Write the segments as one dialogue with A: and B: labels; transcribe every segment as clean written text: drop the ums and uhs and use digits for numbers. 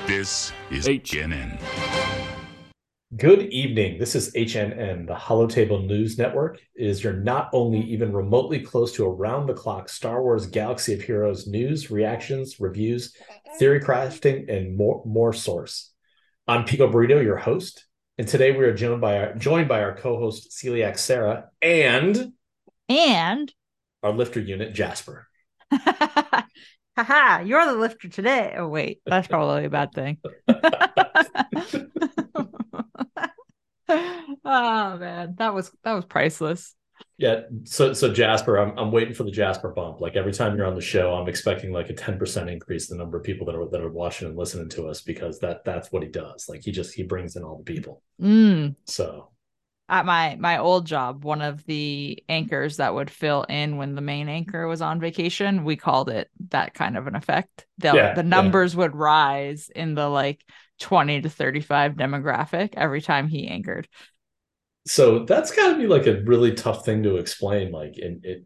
A: This is HNN.
B: Good evening. This is HNN, the Holotable News Network. It is your not only even remotely close to around the clock Star Wars Galaxy of Heroes news, reactions, reviews, theory crafting, and more source. I'm Pico Burrito, your host, and today we are joined by our co-host Celiac Sarah and
C: And
B: our lifter unit Jasper.
C: haha, you're the lifter today. Oh wait, that's probably a bad thing. Oh man, that was priceless.
B: Yeah, so Jasper, I'm waiting for the Jasper bump. Like every time you're on the show, I'm expecting like a 10% increase in the number of people that are watching and listening to us because that's what he does. Like he brings in all the people. So
C: At my old job, one of the anchors that would fill in when the main anchor was on vacation, we called it that kind of an effect. The numbers would rise in the like 20 to 35 demographic every time he anchored.
B: So that's got to be like a really tough thing to explain. Like,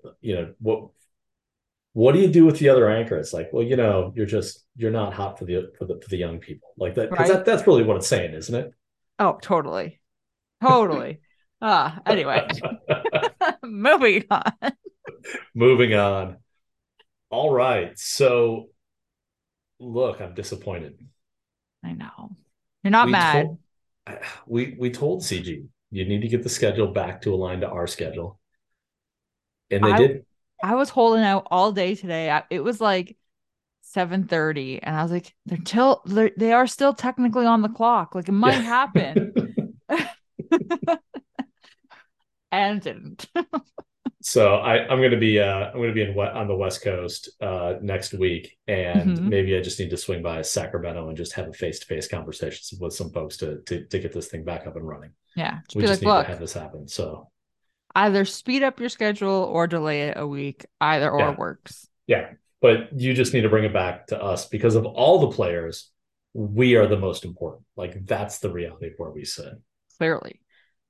B: what do you do with the other anchor? It's like, well, you're not hot for the young people like that because
C: Right?
B: that's really what it's saying, isn't it?
C: Oh, totally. Totally. Anyway, moving on.
B: Moving on. All right. So, look, I'm disappointed.
C: I know. You're not
B: We
C: mad.
B: told we told CG you need to get the schedule back to align to our schedule, and they
C: I
B: did.
C: I was holding out all day today. It was like 7:30 and I was like they are still technically on the clock. Like it might
B: Yeah.
C: happen. And it didn't.
B: So I'm gonna be on the West Coast next week, and
C: Mhm.
B: maybe I just need to swing by Sacramento and just have a face-to-face conversation with some folks to get this thing back up and running.
C: Yeah. Just
B: We
C: be
B: just
C: like,
B: need to
C: look,
B: have this happen. So
C: either speed up your schedule or delay it a week. Either or
B: yeah,
C: works.
B: yeah. But you just need to bring it back to us because of all the players, we are the most important. Like that's the reality of where we sit.
C: Clearly.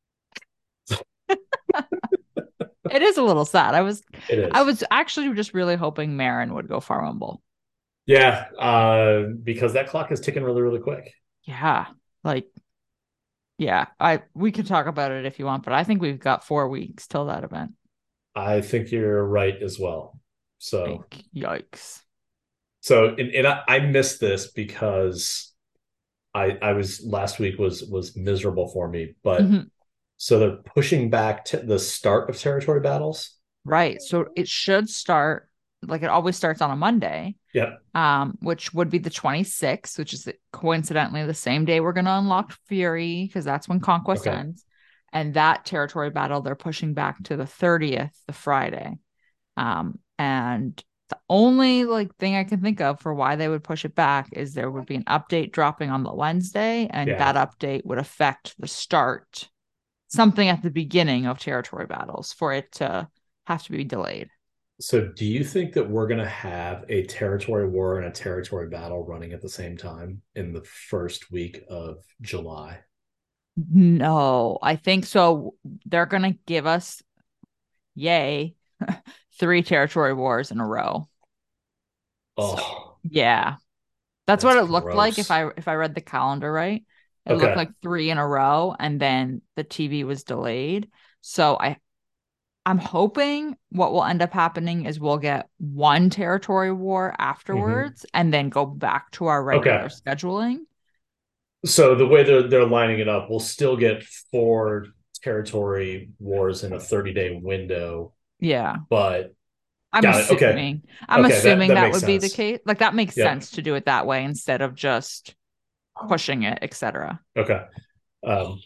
C: It is a little sad.
B: It
C: I
B: is.
C: was actually just really hoping Marin would go Far Rumble.
B: Yeah, because that clock is ticking really, really quick.
C: Yeah. Like, yeah, we can talk about it if you want, but I think we've got 4 weeks till that event.
B: I think you're right as well. So,
C: Like, yikes.
B: I missed this because I was last week was miserable for me, but
C: Mhm.
B: so they're pushing back to the start of territory battles.
C: Right. So it should start like it always starts on a Monday,
B: Yep.
C: which would be the 26th, which is coincidentally the same day we're going to unlock Fury because that's when Conquest
B: Okay.
C: ends. And that territory battle they're pushing back to the 30th, the Friday. And the only like thing I can think of for why they would push it back is there would be an update dropping on the Wednesday, and
B: Yeah.
C: that update would affect the start, something at the beginning of territory battles for it to have to be delayed.
B: So do you think that we're going to have a territory war and a territory battle running at the same time in the first week of July?
C: No, I think so. They're gonna give us, yay, three territory wars in a row. So
B: Oh,
C: yeah, that's
B: that's
C: what it looked like if
B: gross.
C: I read the calendar right. It looked
B: Okay.
C: like three in a row, and then the TV was delayed. So I'm hoping what will end up happening is we'll get one territory war
B: Hmm.
C: afterwards, and then go back to our regular
B: Okay.
C: scheduling.
B: So the way they're lining it up, we'll still get four territory wars in a 30-day window,
C: Yeah.
B: but
C: I'm
B: got it. Okay.
C: assuming. I'm
B: Okay, that
C: assuming
B: that
C: that
B: makes
C: would be the
B: sense.
C: case. Like that makes
B: Yep.
C: sense to do it that way instead of just pushing it, etc.
B: Okay. Um,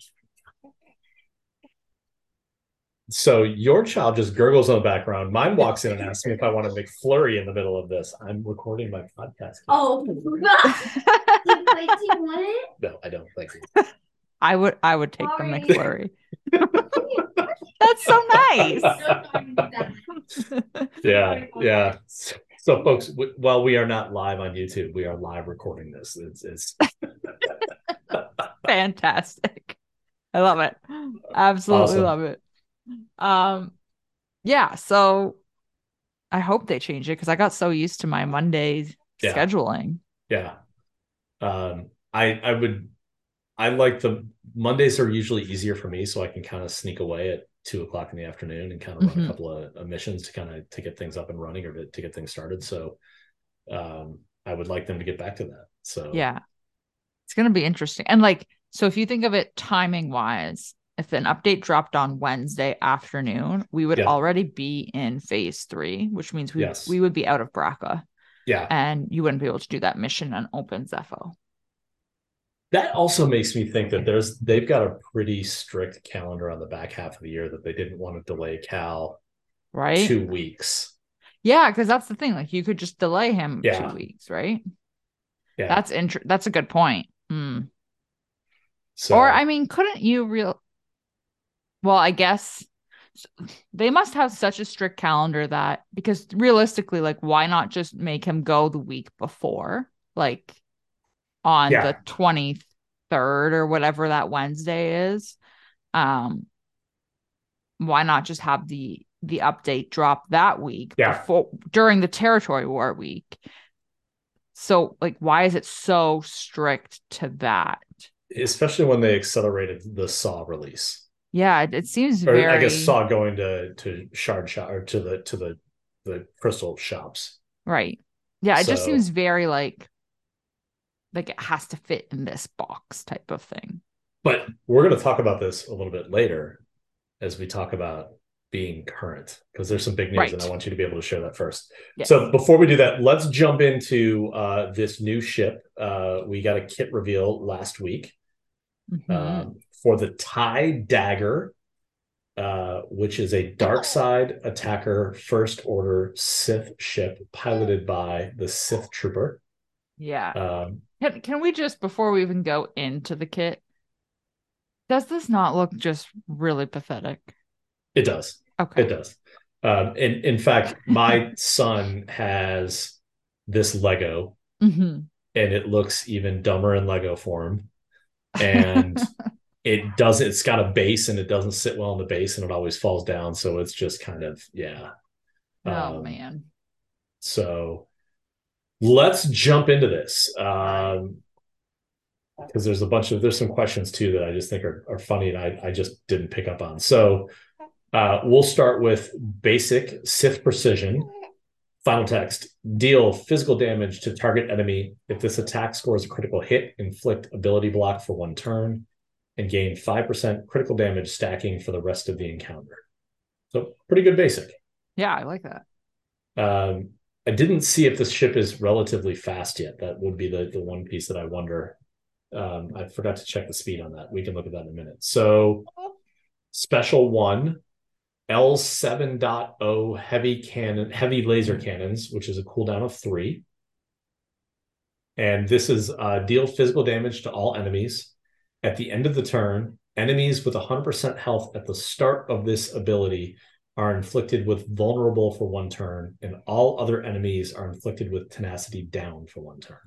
B: so your child just gurgles in the background. Mine walks in and asks me if I want to make flurry in the middle of this. I'm recording my podcast.
D: Oh, wait, do you want it?
B: No, I don't. Thank you.
C: I would take the
D: Sorry.
C: McFlurry. That's so nice.
B: Yeah, yeah. So, folks, while we are not live on YouTube, we are live recording this. It's
C: Fantastic. I love it. Absolutely
B: awesome.
C: love it. Um, yeah, so I hope they change it because I got so used to my Monday
B: Yeah,
C: scheduling.
B: yeah. I like the Mondays are usually easier for me, so I can kind of sneak away at 2 o'clock in the afternoon and kind of run a couple of missions to kind of to get things up and running or to get things started. So I would like them to get back to that. So
C: yeah, it's going to be interesting. And like, so if you think of it timing wise, if an update dropped on Wednesday afternoon, we would already be in phase 3, which means we would be out of Braca.
B: Yeah.
C: And you wouldn't be able to do that mission on Open Zepho.
B: That also makes me think that they've got a pretty strict calendar on the back half of the year that they didn't want to delay Cal 2 weeks.
C: Yeah, because that's the thing. Like you could just delay him 2 weeks, right?
B: Yeah.
C: That's a good point.
B: So,
C: or I mean, couldn't you well, I guess they must have such a strict calendar that, because realistically, like, why not just make him go the week before, like on the 23rd or whatever that Wednesday is? Why not just have the update drop that week before, during the territory war week? So like, why is it so strict to that?
B: Especially when they accelerated the Saw release.
C: Yeah, it seems very.
B: I guess Saw going to Shard Shop or to the crystal shops.
C: Right. Yeah, it just seems very like it has to fit in this box type of thing.
B: But we're going to talk about this a little bit later as we talk about being current, because there's some big news and I want you to be able to share that first. Yes. So before we do that, let's jump into this new ship. We got a kit reveal last week. For the TIE Dagger, which is a dark side attacker first order Sith ship piloted by the Sith Trooper.
C: Yeah. Can we just, before we even go into the kit, does this not look just really pathetic?
B: It does.
C: Okay.
B: It does. In fact, my son has this Lego, and it looks even dumber in Lego form. And it's got a base and it doesn't sit well in the base and it always falls down. So it's just kind of,
C: Oh, man.
B: So let's jump into this. Because there's some questions too that I just think are funny and I just didn't pick up on. So we'll start with basic Sith precision. Final text: deal physical damage to target enemy. If this attack scores a critical hit, inflict ability block for 1 turn and gain 5% critical damage stacking for the rest of the encounter. So pretty good basic.
C: Yeah, I like that.
B: I didn't see if this ship is relatively fast yet. That would be the one piece that I wonder. I forgot to check the speed on that. We can look at that in a minute. So special 1, L7.0 heavy laser cannons, which is a cooldown of 3. And this is deal physical damage to all enemies. At the end of the turn, enemies with 100% health at the start of this ability are inflicted with vulnerable for 1 turn, and all other enemies are inflicted with tenacity down for 1 turn.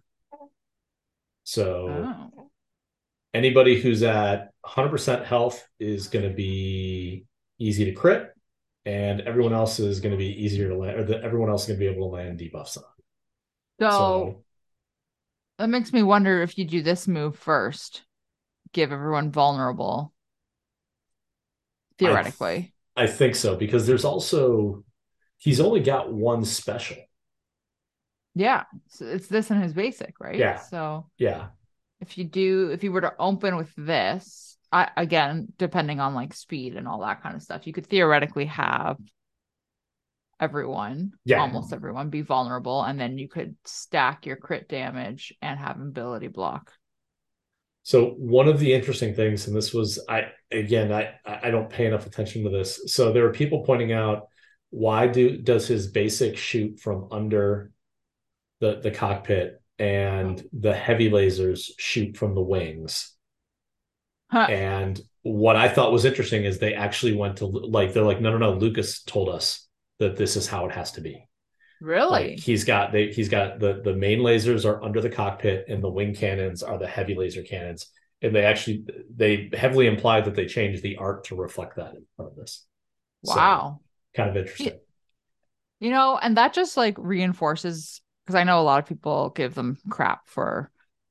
B: So anybody who's at 100% health is going to be easy to crit, and everyone else is going to be easier to land, or everyone else is going to be able to land debuffs on.
C: So that makes me wonder if you do this move first, give everyone vulnerable. Theoretically.
B: I think so, because he's only got 1 special.
C: Yeah. So it's this and his basic, right?
B: Yeah.
C: So
B: yeah.
C: If you were to open with this, again, depending on like speed and all that kind of stuff, you could theoretically have everyone, almost everyone, be vulnerable, and then you could stack your crit damage and have ability block.
B: So one of the interesting things, and this was, I don't pay enough attention to this. So there are people pointing out, why does his basic shoot from under the cockpit and the heavy lasers shoot from the wings? And what I thought was interesting is they actually went to they're like, no, Lucas told us that this is how it has to be.
C: Really?
B: Like he's got the main lasers are under the cockpit and the wing cannons are the heavy laser cannons. And they heavily implied that they changed the art to reflect that in front of this.
C: Wow.
B: So, kind of interesting.
C: And that just like reinforces, because I know a lot of people give them crap for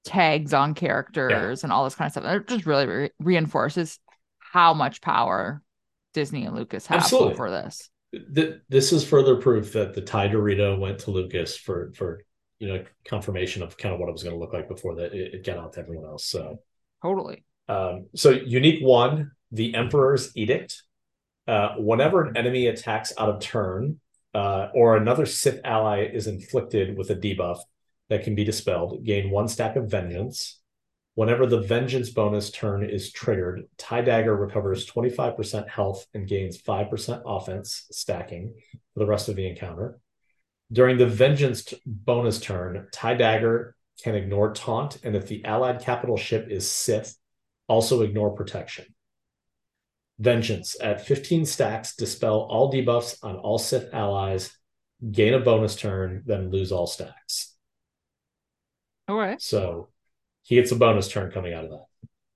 C: tags on characters and all this kind of stuff. It just really reinforces how much power Disney and Lucas have over this.
B: This is further proof that the Thai Dorito went to Lucas for confirmation of kind of what it was going to look like before that it got out to everyone else. So
C: totally.
B: So unique 1, the Emperor's Edict. Whenever an enemy attacks out of turn, or another Sith ally is inflicted with a debuff that can be dispelled, gain 1 stack of Vengeance. Whenever the Vengeance bonus turn is triggered, TIE Dagger recovers 25% health and gains 5% offense stacking for the rest of the encounter. During the Vengeance bonus turn, TIE Dagger can ignore Taunt, and if the allied capital ship is Sith, also ignore Protection. Vengeance. At 15 stacks, dispel all debuffs on all Sith allies, gain a bonus turn, then lose all stacks.
C: All right.
B: So he gets a bonus turn coming out of that.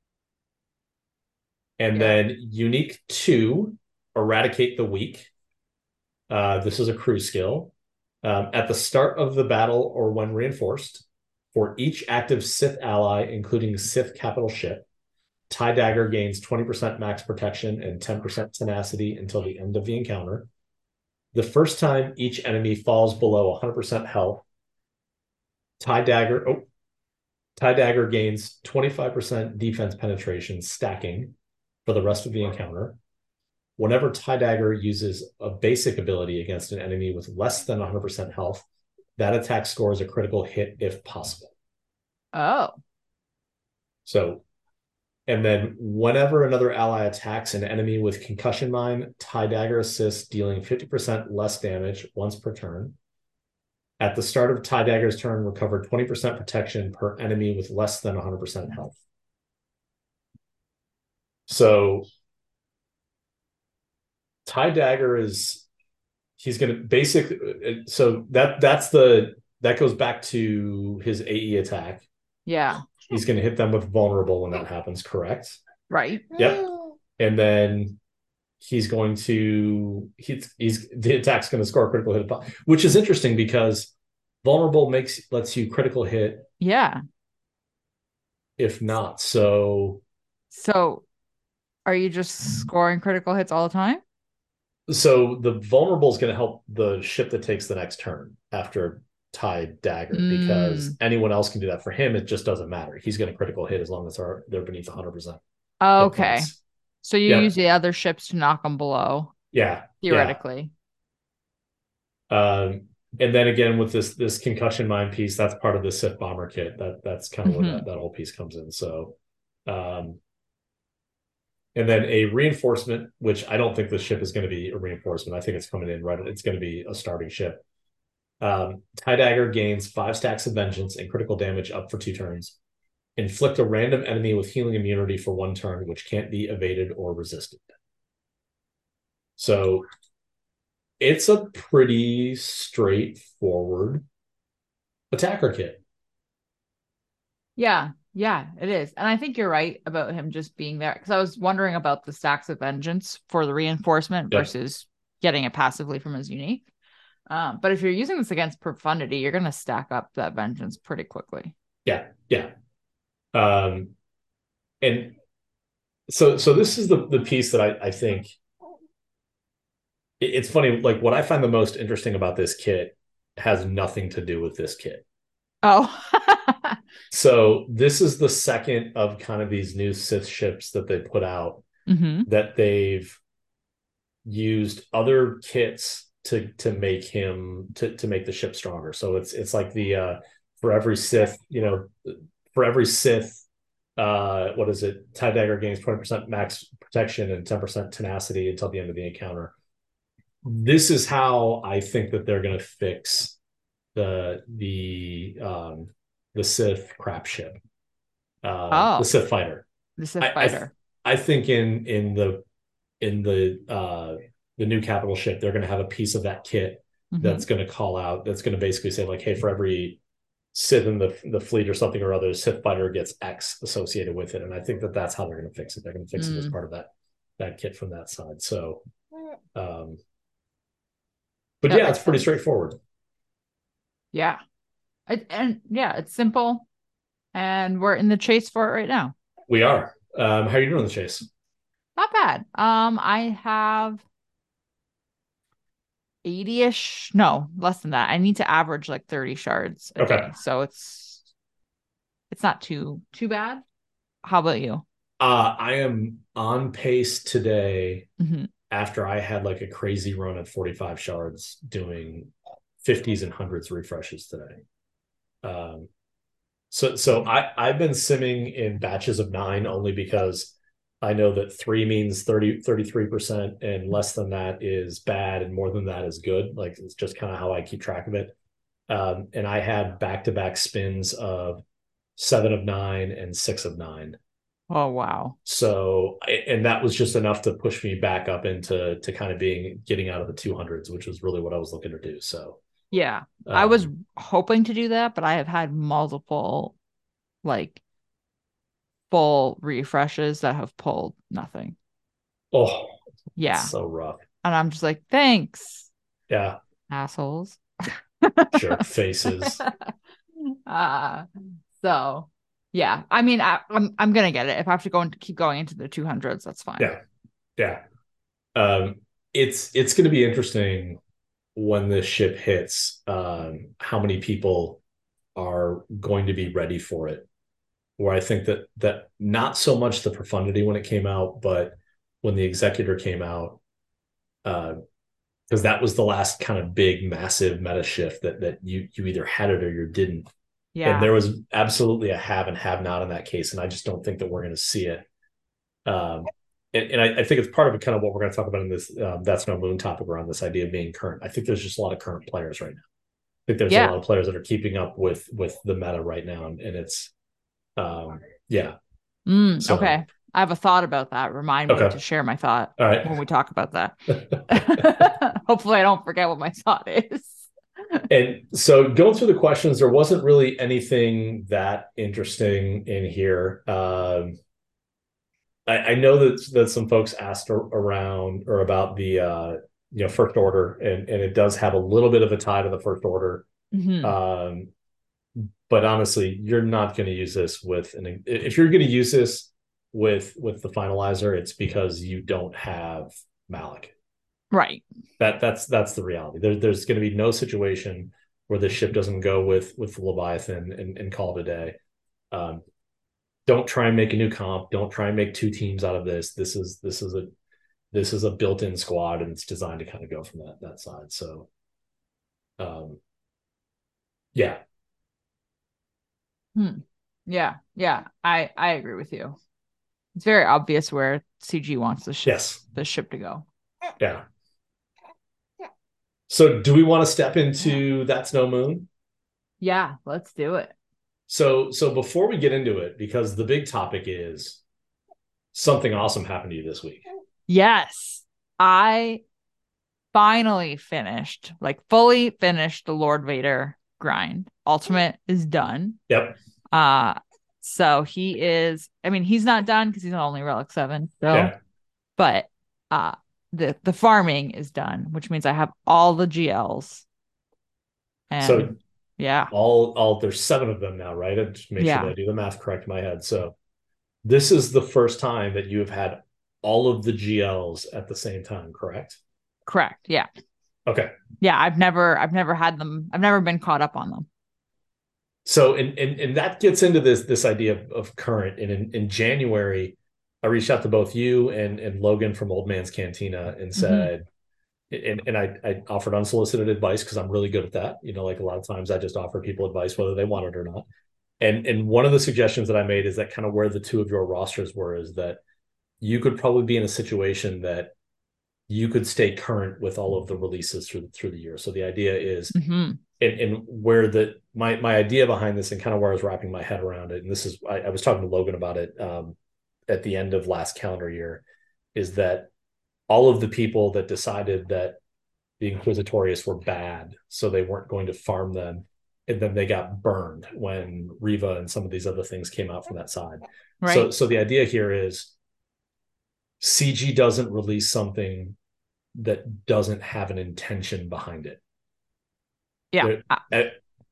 B: And then unique 2, Eradicate the Weak. This is a crew skill. At the start of the battle or when reinforced, for each active Sith ally, including Sith capital ship, TIE Dagger gains 20% max protection and 10% tenacity until the end of the encounter. The first time each enemy falls below 100% health, TIE Dagger gains 25% defense penetration stacking for the rest of the encounter. Whenever TIE Dagger uses a basic ability against an enemy with less than 100% health, that attack scores a critical hit if possible.
C: Oh.
B: So, and then whenever another ally attacks an enemy with Concussion Mine, TIE Dagger assists, dealing 50% less damage once per turn. At the start of TIE Dagger's turn, recover 20% protection per enemy with less than 100% health. So TIE Dagger he's going to basically, so that goes back to his AE attack.
C: Yeah.
B: He's going to hit them with vulnerable when that happens, correct?
C: Right.
B: Yep. And then he's going to the attack's going to score a critical hit, which is interesting because vulnerable lets you critical hit.
C: Yeah.
B: If not, so
C: are you just scoring critical hits all the time?
B: So the vulnerable is going to help the ship that takes the next turn after TIE Dagger, because anyone else can do that for him. It just doesn't matter. He's going to critical hit as long as they're beneath 100%.
C: Okay. So you use the other ships to knock them below.
B: Yeah.
C: Theoretically.
B: Yeah. And then again, with this Concussion Mine piece, that's part of the Sith Bomber kit. That's kind of where that whole piece comes in. So, and then a reinforcement, which I don't think the ship is going to be a reinforcement. I think it's coming in right. It's going to be a starting ship. TIE Dagger gains 5 stacks of Vengeance and critical damage up for 2 turns. Inflict a random enemy with healing immunity for 1 turn, which can't be evaded or resisted. So it's a pretty straightforward attacker kit.
C: Yeah, it is. And I think you're right about him just being there, because I was wondering about the stacks of Vengeance for the reinforcement versus getting it passively from his unique. But if you're using this against Profundity, you're going to stack up that Vengeance pretty quickly.
B: Yeah. And so this is the piece that I think it's funny. Like, what I find the most interesting about this kit has nothing to do with this kit.
C: Oh.
B: So this is the second of kind of these new Sith ships that they put out that they've used other kits to make him to make the ship stronger. So it's like the for every Sith, what is it? TIE Dagger gains 20% max protection and 10% tenacity until the end of the encounter. This is how I think that they're going to fix the Sith crap ship, the Sith fighter.
C: The Sith fighter.
B: I think in the new capital ship, they're going to have a piece of that kit that's going to call out. That's going to basically say like, hey, for every Sith in the fleet or something or other, Sith fighter gets X associated with it. And I think that's how they're going to fix it. They're going to fix it as part of that kit from that side. So, but yeah, it's pretty straightforward.
C: Yeah. It's simple. And we're in the chase for it right now.
B: We are. How are you doing the chase?
C: Not bad. I have 80-ish. No, less than that. I need to average like 30 shards a day. So it's not too bad. How about you?
B: I am on pace today after I had like a crazy run at 45 shards doing 50s and 100s refreshes today. So I've been simming in batches of 9 only because I know that 3 means 33%, and less than that is bad, and more than that is good. Like, it's just kind of how I keep track of it. And I had back-to-back spins of 7 of 9 and 6 of 9.
C: Oh, wow.
B: So, and that was just enough to push me back up into kind of getting out of the 200s, which was really what I was looking to do. So,
C: yeah, I was hoping to do that, but I have had multiple like full refreshes that have pulled nothing.
B: Oh,
C: yeah.
B: So rough.
C: And I'm just like, thanks.
B: Yeah.
C: Assholes.
B: Jerk faces.
C: So yeah, I mean, I'm gonna get it. If I have to keep going into the 200s, that's fine.
B: Yeah. It's gonna be interesting when this ship hits, how many people are going to be ready for it. Where I think that not so much the profundity when it came out, but when the Executor came out, because that was the last kind of big, massive meta shift that you either had it or you didn't. Yeah. And there was absolutely a have and have not in that case, and I just don't think that we're going to see it. And I think it's part of kind of what we're going to talk about in this That's No Moon topic around this idea of being current. I think there's just a lot of current players right now. I think there's a lot of players that are keeping up with the meta right now, and it's
C: So, okay. I have a thought about that. Remind me to share my thought when we talk about that. Hopefully I don't forget what my thought is.
B: And so going through the questions, there wasn't really anything that interesting in here. I know that some folks asked around or about the First Order, and it does have a little bit of a tie to the First Order. But honestly, you're not going to use this if you're going to use this with the finalizer, it's because you don't have Malak. Right. That's the reality. There's going to be no situation where the ship doesn't go with Leviathan and call it a day. Don't try and make a new comp. Don't try and make 2 teams out of this. This is a built-in squad, and it's designed to kind of go from that side. So, yeah.
C: Yeah. I agree with you. It's very obvious where CG wants the ship to go.
B: Yeah. So do we want to step into That's No Moon?
C: Yeah, let's do it.
B: So before we get into it, because the big topic is something awesome happened to you this week.
C: Yes. I finally fully finished the Lord Vader grind. Ultimate is done.
B: Yep.
C: So he's not done because he's only Relic 7. So, but the farming is done, which means I have all the GLs. And
B: so all there's 7 of them now, right? And just make sure that I do the math correct in my head. So this is the first time that you have had all of the GLs at the same time, correct?
C: Correct. Yeah.
B: Okay.
C: Yeah, I've never had them. I've never been caught up on them.
B: So, and that gets into this idea of current. And in January, I reached out to both you and Logan from Old Man's Cantina and said, and I offered unsolicited advice because I'm really good at that. Like a lot of times I just offer people advice whether they want it or not. And one of the suggestions that I made is that kind of where the 2 of your rosters were is that you could probably be in a situation that you could stay current with all of the releases through the year. So the idea is, and where my idea behind this and kind of where I was wrapping my head around it, and this is, I was talking to Logan about it at the end of last calendar year, is that all of the people that decided that the Inquisitorius were bad, so they weren't going to farm them, and then they got burned when Riva and some of these other things came out from that side. Right. So the idea here is CG doesn't release something that doesn't have an intention behind it.
C: Yeah.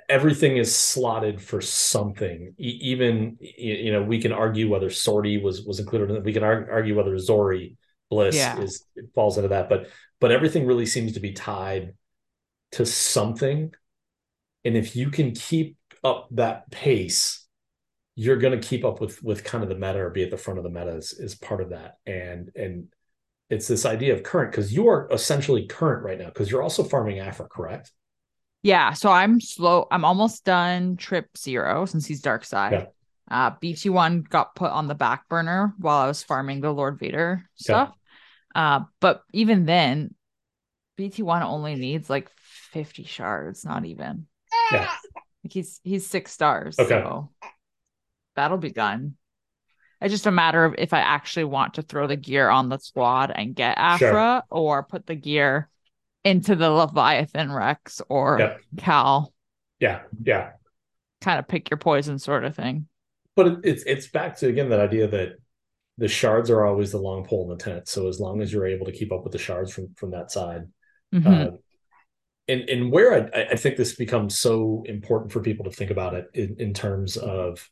B: everything is slotted for something. Even we can argue whether Sortie was included in it. We can argue whether Zori Bliss falls into that, but everything really seems to be tied to something. And if you can keep up that pace, you're going to keep up with kind of the meta, or be at the front of the meta is part of that. And it's this idea of current, because you are essentially current right now, because you're also farming Aphra, correct?
C: Yeah, so I'm slow. I'm almost done Trip 0 since he's Dark Side. Yeah. BT1 got put on the back burner while I was farming the Lord Vader stuff. Yeah. But even then, BT1 only needs like 50 shards, not even.
B: Yeah.
C: Like he's 6 stars.
B: Okay.
C: So that'll be done. It's just a matter of if I actually want to throw the gear on the squad and get Aphra, or put the gear into the Leviathan Rex or Cal.
B: Yeah.
C: Kind of pick your poison sort of thing.
B: But it's back to, again, that idea that the shards are always the long pole in the tent. So as long as you're able to keep up with the shards from that side. Mm-hmm. And where I think this becomes so important for people to think about it in terms of,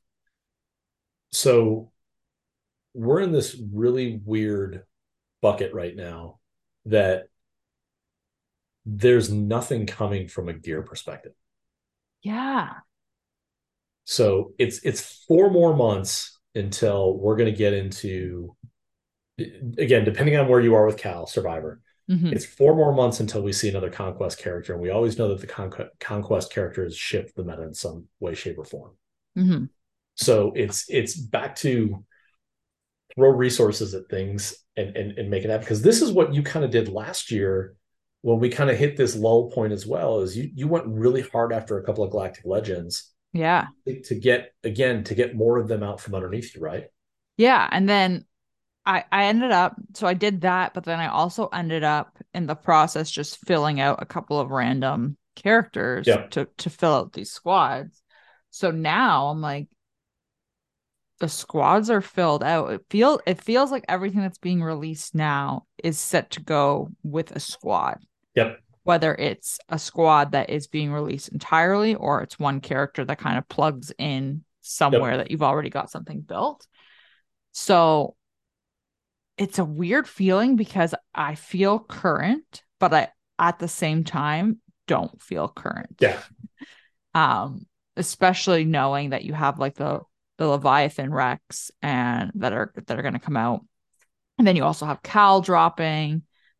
B: so we're in this really weird bucket right now that there's nothing coming from a gear perspective.
C: Yeah.
B: So it's 4 more months until we're going to get into, again, depending on where you are with Cal Survivor, it's 4 more months until we see another Conquest character. And we always know that the Conquest characters shift the meta in some way, shape, or form. Mm-hmm. So it's back to throw resources at things and make it happen. Because this is what you kind of did last year when we kind of hit this lull point as well, is you went really hard after a couple of Galactic Legends.
C: Yeah.
B: To get more of them out from underneath you, right?
C: Yeah. And then I ended up, so I did that, but then I also ended up in the process just filling out a couple of random characters to fill out these squads. So now I'm like, the squads are filled out. It feels like everything that's being released now is set to go with a squad.
B: Yep.
C: Whether it's a squad that is being released entirely, or it's one character that kind of plugs in somewhere that you've already got something built. So it's a weird feeling because I feel current, but I at the same time don't feel current.
B: Yeah.
C: Especially knowing that you have like the Leviathan Rex and that are going to come out. And then you also have Cal dropping.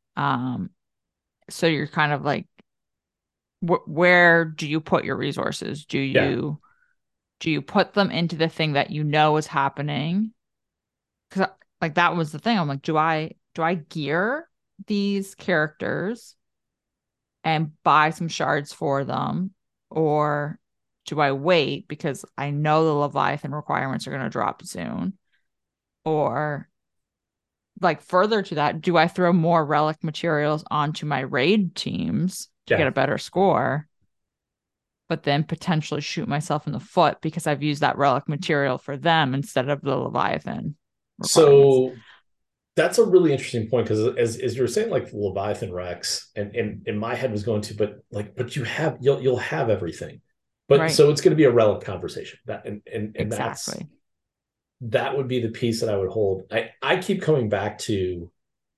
C: So you're kind of like, where do you put your resources? Do you put them into the thing that you know is happening? Because like that was the thing. I'm like, do I gear these characters and buy some shards for them, or do I wait because I know the Leviathan requirements are going to drop soon? Or like further to that, do I throw more relic materials onto my raid teams to get a better score, but then potentially shoot myself in the foot because I've used that relic material for them instead of the Leviathan requirements?
B: So that's a really interesting point, because as you were saying, like the Leviathan Rex, and in my head was going to, but you'll have everything. But so it's going to be a relic conversation. That and
C: exactly.
B: That would be the piece that I would hold. I keep coming back to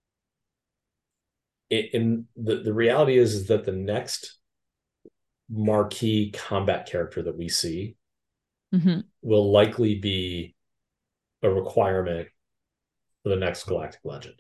B: it, and the reality is that the next marquee combat character that we see will likely be a requirement for the next Galactic Legend.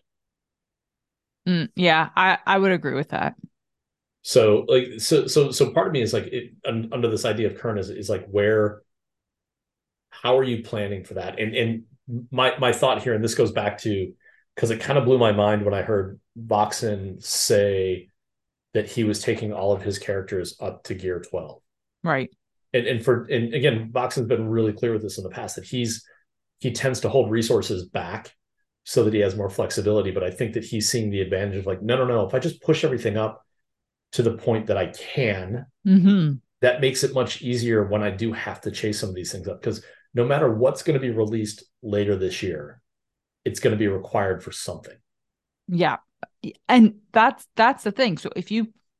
C: Yeah, I would agree with that.
B: So like so part of me is like under this idea of current is like, how are you planning for that? And my thought here, and this goes back to, because it kind of blew my mind when I heard Voxen say that he was taking all of his characters up to gear 12.
C: Right.
B: And again, Voxen's been really clear with this in the past, that he tends to hold resources back so that he has more flexibility. But I think that he's seeing the advantage of like, no, if I just push everything up to the point that I can, that makes it much easier when I do have to chase some of these things up. Because no matter what's going to be released later this year, it's going to be required for something.
C: Yeah. And that's the thing. So if you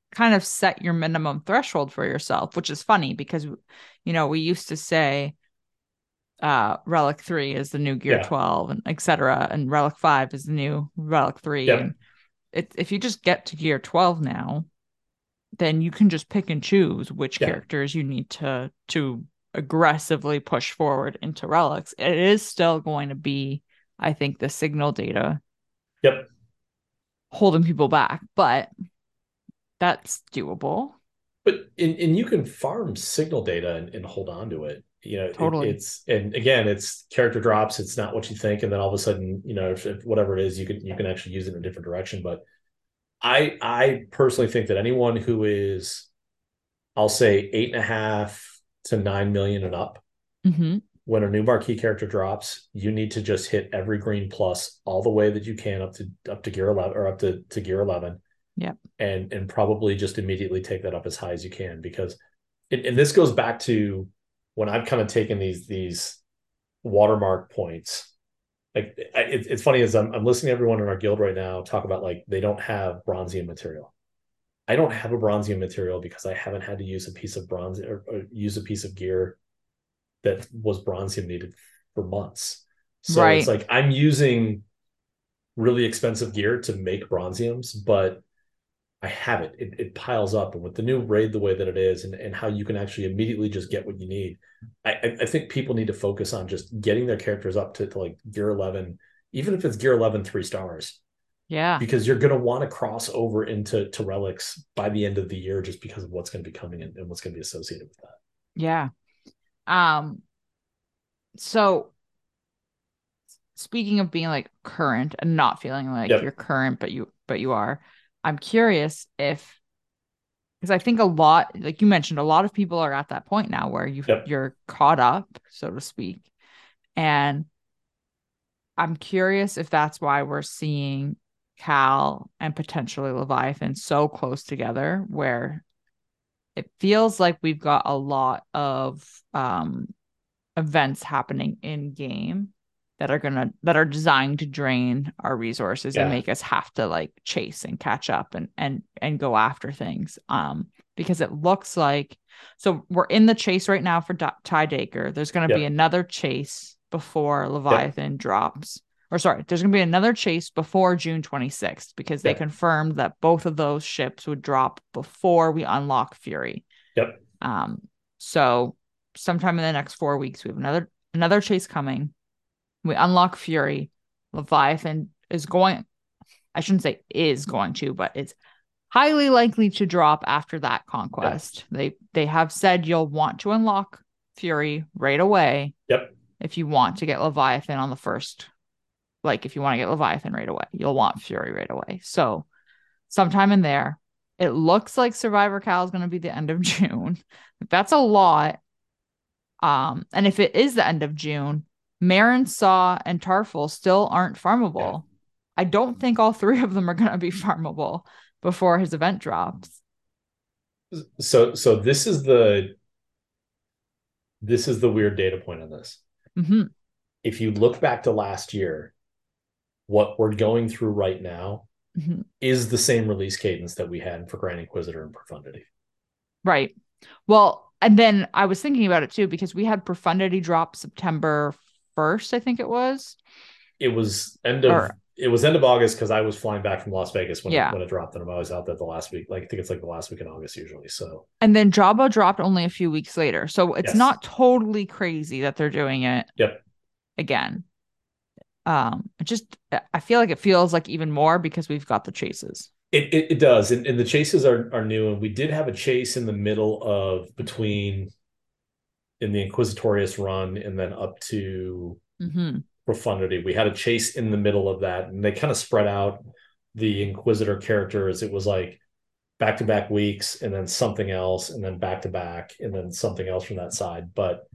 C: kind of set your minimum threshold for yourself, which is funny because, we used to say Relic 3 is the new Gear 12 and etc. And Relic 5 is the new Relic 3.
B: Yep.
C: And if you just get to Gear 12 now, then you can just pick and choose which characters you need to aggressively push forward into relics. It is still going to be, I think, the signal data holding people back, but that's doable.
B: But and you can farm signal data and hold on to it.
C: Totally.
B: And again, it's character drops. It's not what you think, and then all of a sudden, if whatever it is, you can actually use it in a different direction. But I personally think that anyone who is, I'll say 8.5 to 9 million and up, when a new marquee character drops, you need to just hit every green plus all the way that you can up to Gear 11 or up to Gear 11.
C: Yeah.
B: And probably just immediately take that up as high as you can, because and this goes back to when I've kind of taken these watermark points. Like it's funny as I'm listening to everyone in our guild right now talk about like they don't have bronzium material. I don't have a bronzium material because I haven't had to use a piece of bronze or use a piece of gear that was bronzium needed for months. So it's like I'm using really expensive gear to make bronziums, but I have it. It piles up. And with the new raid the way that it is and how you can actually immediately just get what you need, I think people need to focus on just getting their characters up to like Gear 11, even if it's Gear 11 3 stars.
C: Yeah.
B: Because you're going to want to cross over into relics by the end of the year just because of what's going to be coming in and what's going to be associated with that.
C: Yeah. So speaking of being like current and not feeling like you're current, but you are, I'm curious because I think a lot, like you mentioned, a lot of people are at that point now where you're caught up, so to speak. And I'm curious if that's why we're seeing Cal and potentially Leviathan so close together, where it feels like we've got a lot of events happening in game that are designed to drain our resources and make us have to like chase and catch up and go after things. Because it looks like, so we're in the chase right now for Tydaker. There's going to be another chase before Leviathan drops. Or sorry, there's going to be another chase before June 26th because they confirmed that both of those ships would drop before we unlock Fury. So sometime in the next 4 weeks, we have another chase coming. We unlock Fury. Leviathan is going, I shouldn't say is going to, but it's highly likely to drop after that conquest. They have said you'll want to unlock Fury right away. If you want to get Leviathan on the first, like if you want to get Leviathan right away, you'll want Fury right away. So sometime in there, it looks like Survivor Cal is going to be the end of June. That's a lot. And if it is the end of June, Marin, Saw, and Tarful still aren't farmable. I don't think all three of them are going to be farmable before his event drops.
B: So this is the weird data point on this. If you look back to last year, what we're going through right now is the same release cadence that we had for Grand Inquisitor and Profundity.
C: Right. Well, and then I was thinking about it too, because we had Profundity drop September 1st, I think it was.
B: It was end of August because I was flying back from Las Vegas when it dropped, and I'm always out there the last week. Like I think it's like the last week in August usually. So
C: and then Jabba dropped only a few weeks later, so it's not totally crazy that they're doing it. Again, I feel like it feels like even more because we've got the chases.
B: It does, and the chases are new, and we did have a chase in the middle of between in the Inquisitorius run and then up to Profundity. We had a chase in the middle of that, and they kind of spread out the Inquisitor characters. It was like back-to-back weeks and then something else and then back-to-back and then something else from that side. But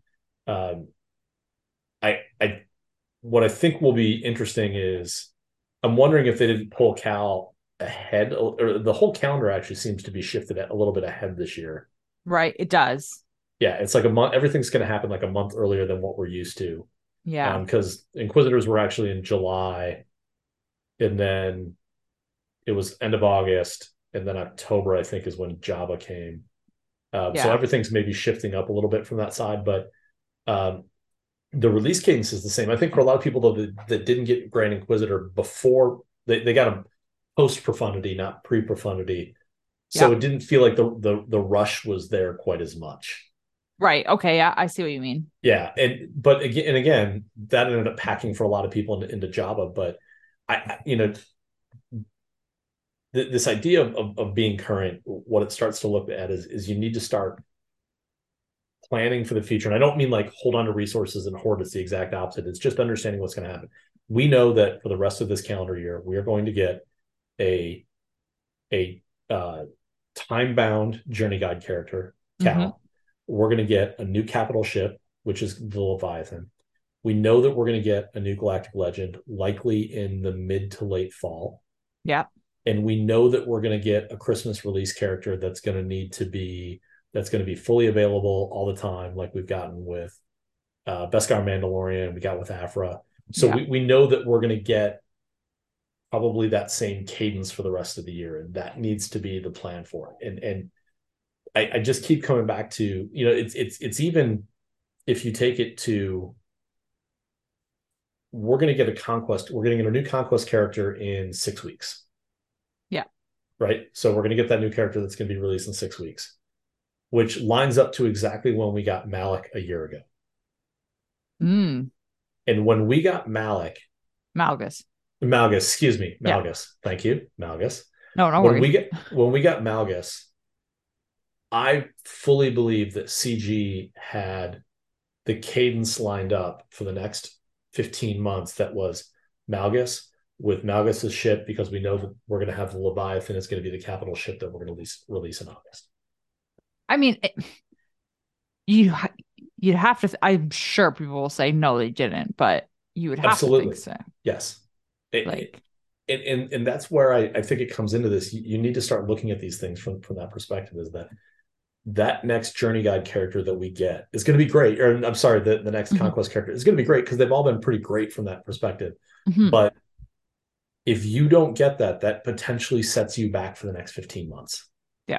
B: what I think will be interesting is I'm wondering if they didn't pull Cal ahead, or the whole calendar actually seems to be shifted a little bit ahead this year.
C: Right, it does.
B: Yeah, it's like a month. Everything's going to happen like a month earlier than what we're used to.
C: Yeah,
B: because Inquisitors were actually in July, and then it was end of August, and then October, I think, is when Jabba came. So
C: Yeah.
B: everything's maybe shifting up a little bit from that side, but the release cadence is the same. I think for a lot of people though that didn't get Grand Inquisitor before, they got a post Profundity, not pre Profundity, so
C: Yeah.
B: it didn't feel like the rush was there quite as much.
C: Right. Okay. Yeah, I see what you mean.
B: Yeah, but again, that ended up packing for a lot of people into Jabba. But this idea of being current, what it starts to look at is you need to start planning for the future. And I don't mean like hold on to resources and hoard. It's the exact opposite. It's just understanding what's going to happen. We know that for the rest of this calendar year, we are going to get a time-bound journey guide character, Cal. Mm-hmm. We're going to get a new capital ship, which is the Leviathan. We know that we're going to get a new galactic legend, likely in the mid to late fall.
C: Yeah.
B: And we know that we're going to get a Christmas release character that's going to be fully available all the time, like we've gotten with Beskar Mandalorian, we got with Aphra. So we know that we're going to get probably that same cadence for the rest of the year, and that needs to be the plan for it. And I just keep coming back to, it's even if you take it to, we're going to get we're going to get a new conquest character in 6 weeks.
C: Yeah.
B: Right. So we're going to get that new character that's going to be released in 6 weeks, which lines up to exactly when we got Malak a year ago.
C: And
B: when we got Malgus, excuse me, Malgus. Yeah. Thank you, Malgus.
C: No worries.
B: When we got Malgus, I fully believe that CG had the cadence lined up for the next 15 months. That was Malgus with Malgus's ship, because we know that we're going to have the Leviathan. It's going to be the capital ship that we're going to release in August.
C: I mean, you'd have to. I'm sure people will say no, they didn't, but you would have to think so.
B: Yes, and that's where I think it comes into this. You need to start looking at these things from that perspective. Is that next journey guide character that we get is going to be great. Or I'm sorry, the next conquest character is going to be great, because they've all been pretty great from that perspective. But if you don't get that potentially sets you back for the next 15 months.
C: Yeah.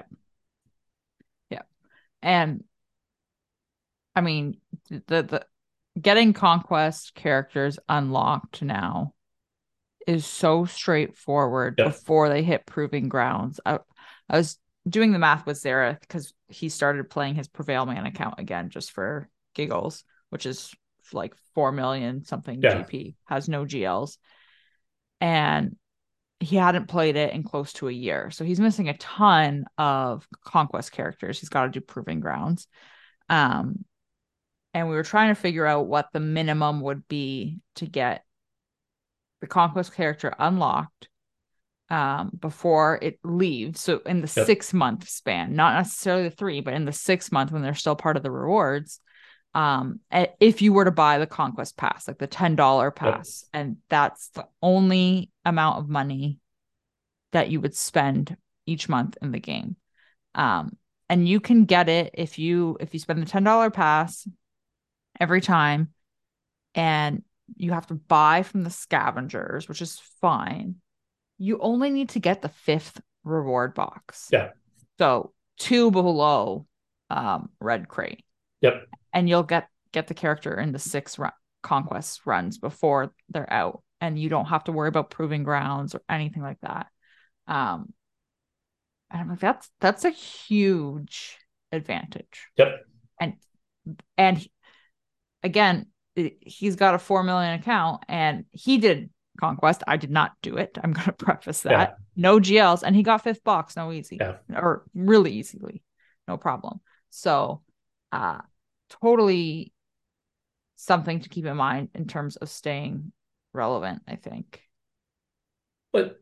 C: And I mean, the getting conquest characters unlocked now is so straightforward before they hit proving grounds. I was doing the math with Zareth, because he started playing his Prevail Man account again just for giggles, which is like 4 million something GP, has no GLs. And he hadn't played it in close to a year. So he's missing a ton of conquest characters. He's got to do proving grounds. And we were trying to figure out what the minimum would be to get the conquest character unlocked before it leaves. So in the 6 month span, not necessarily the 3, but in the 6 month when they're still part of the rewards, if you were to buy the conquest pass, like the $10 pass, and that's the only amount of money that you would spend each month in the game. And you can get it if you spend the $10 pass every time, and you have to buy from the scavengers, which is fine. You only need to get the 5th reward box.
B: Yeah.
C: So 2 below red crate.
B: Yep.
C: And you'll get the character in the 6 conquest runs before they're out, and you don't have to worry about proving grounds or anything like that. And I'm like, that's a huge advantage.
B: Yep.
C: And again, he's got a 4 million account, and he did conquest. I did not do it. I'm going to preface that. Yeah. No GLs, and he got 5th box, no easy, or really easily, no problem. So, totally something to keep in mind in terms of staying relevant, I think.
B: But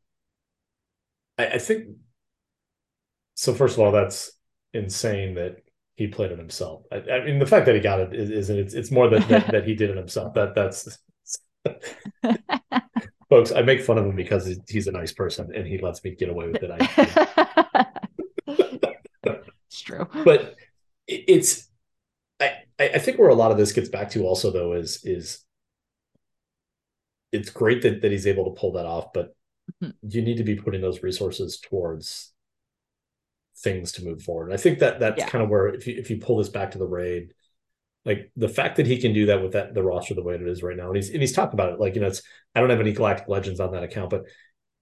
B: I think so. First of all, that's insane that he played it himself. I mean, the fact that he got it it's more that he did it himself. That's folks. I make fun of him because he's a nice person and he lets me get away with it.
C: It's true,
B: but I think where a lot of this gets back to also though is it's great that he's able to pull that off, but you need to be putting those resources towards things to move forward. And I think that's kind of where, if you pull this back to the raid, like the fact that he can do that with the roster the way it is right now, and he's talked about it. Like, it's, I don't have any Galactic Legends on that account, but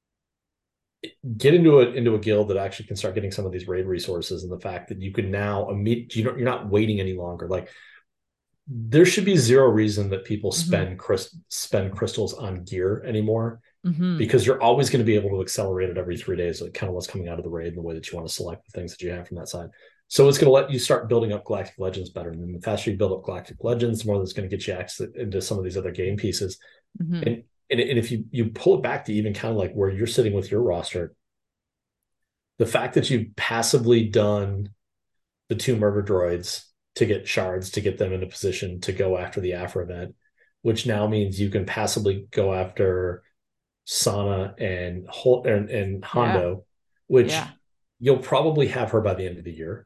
B: get into a guild that actually can start getting some of these raid resources, and the fact that you can now you're not waiting any longer. Like, there should be zero reason that people spend crystals on gear anymore, because you're always going to be able to accelerate it every 3 days, like kind of what's coming out of the raid and the way that you want to select the things that you have from that side. So it's going to let you start building up Galactic Legends better. And then the faster you build up Galactic Legends, the more that's going to get you access into some of these other game pieces. And if you pull it back to even kind of like where you're sitting with your roster, the fact that you've passively done the 2 murder droids to get shards, to get them in a position to go after the Aphra event, which now means you can passively go after Sana and Hondo, which you'll probably have her by the end of the year.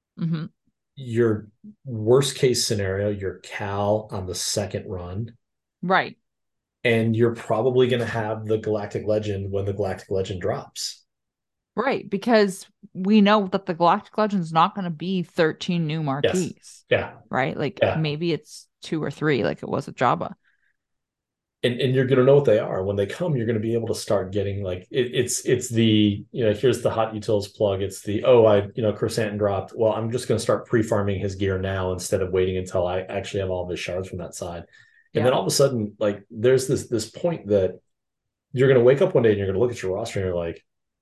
B: Your worst case scenario, your Cal on the second run.
C: Right.
B: And you're probably going to have the Galactic Legend when the Galactic Legend drops.
C: Right. Because we know that the Galactic Legend is not going to be 13 new marquees.
B: Yes. Yeah.
C: Right. Like maybe it's 2 or 3, like it was with Jabba.
B: And you're going to know what they are. When they come, you're going to be able to start getting like, it's the, here's the hot utils plug. It's the, Chrysanthemum dropped. Well, I'm just going to start pre-farming his gear now instead of waiting until I actually have all of his shards from that side. And then all of a sudden, like, there's this point that you're going to wake up one day and you're going to look at your roster and you're like,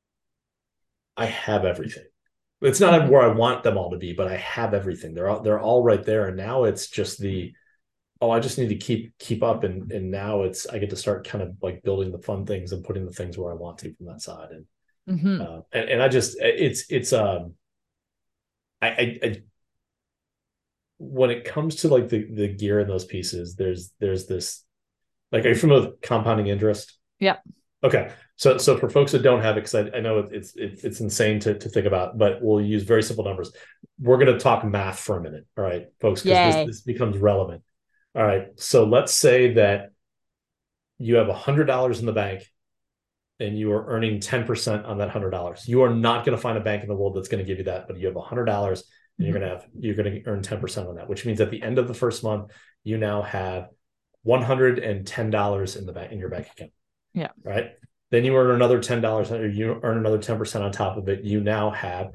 B: I have everything. It's not where I want them all to be, but I have everything. They're all right there. And now it's just I just need to keep up. And now I get to start kind of like building the fun things and putting the things where I want to from that side. And I just, when it comes to like the gear in those pieces, there's this, like, are you familiar with compounding interest?
C: Yeah.
B: Okay. So for folks that don't have it, because I know it's insane to think about, but we'll use very simple numbers. We're going to talk math for a minute. All right, folks, because this becomes relevant. All right. So let's say that you have $100 in the bank and you are earning 10% on that $100. You are not going to find a bank in the world that's going to give you that, but you have $100 and you're going to earn 10% on that, which means at the end of the first month, you now have $110 in your bank account.
C: Yeah.
B: Right. Then you earn another $10, or you earn another 10% on top of it. You now have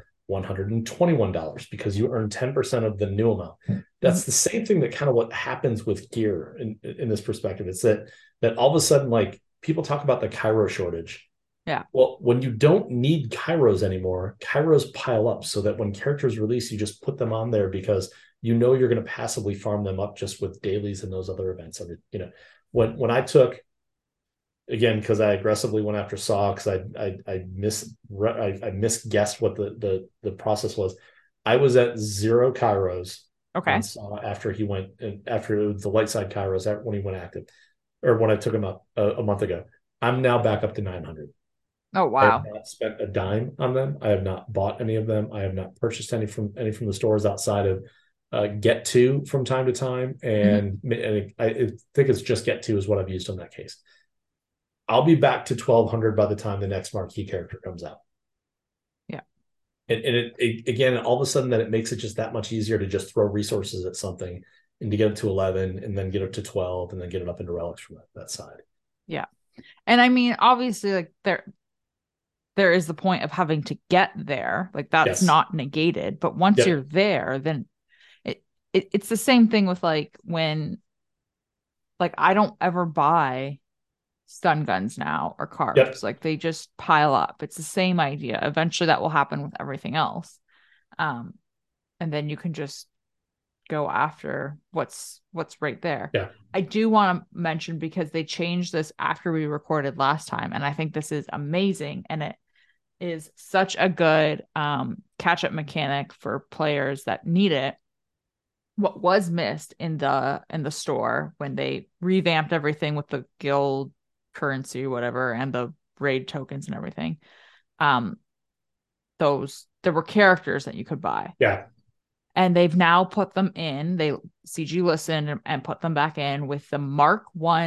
B: $121 because you earn 10% of the new amount. That's the same thing that kind of what happens with gear in this perspective. It's that all of a sudden, like, people talk about the Cairo shortage.
C: Yeah.
B: Well, when you don't need Kairos anymore, Kairos pile up so that when characters release, you just put them on there because you're going to passively farm them up just with dailies and those other events. I mean, when I took, again, because I aggressively went after Saw, because I misguessed what the process was. I was at 0 Kairos.
C: Okay.
B: On Saw after he went, after the light side Kairos, when he went active, or when I took him up a month ago. I'm now back up to 900.
C: Oh wow!
B: I have not spent a dime on them. I have not bought any of them. I have not purchased any from the stores outside of Get To from time to time, and I think it's just Get To is what I've used on that case. I'll be back to 1,200 by the time the next marquee character comes out.
C: Yeah.
B: And it again, all of a sudden, that it makes it just that much easier to just throw resources at something and to get it to 11 and then get it to 12 and then get it up into relics from that side.
C: Yeah. And I mean, obviously, like there is the point of having to get there. Like that's not negated. But once you're there, then it's the same thing with like when, like, I don't ever buy stun guns now or carbs. Like they just pile up. It's the same idea. Eventually that will happen with everything else. And then you can just go after what's right there.
B: Yeah.
C: I do want to mention, because they changed this after we recorded last time, and I think this is amazing, and it is such a good catch-up mechanic for players that need it. What was missed in the store when they revamped everything with the guild currency or whatever and the raid tokens and everything, there were characters that you could buy.
B: Yeah.
C: And they've now put them in. They CG listened and put them back in with the Mark 1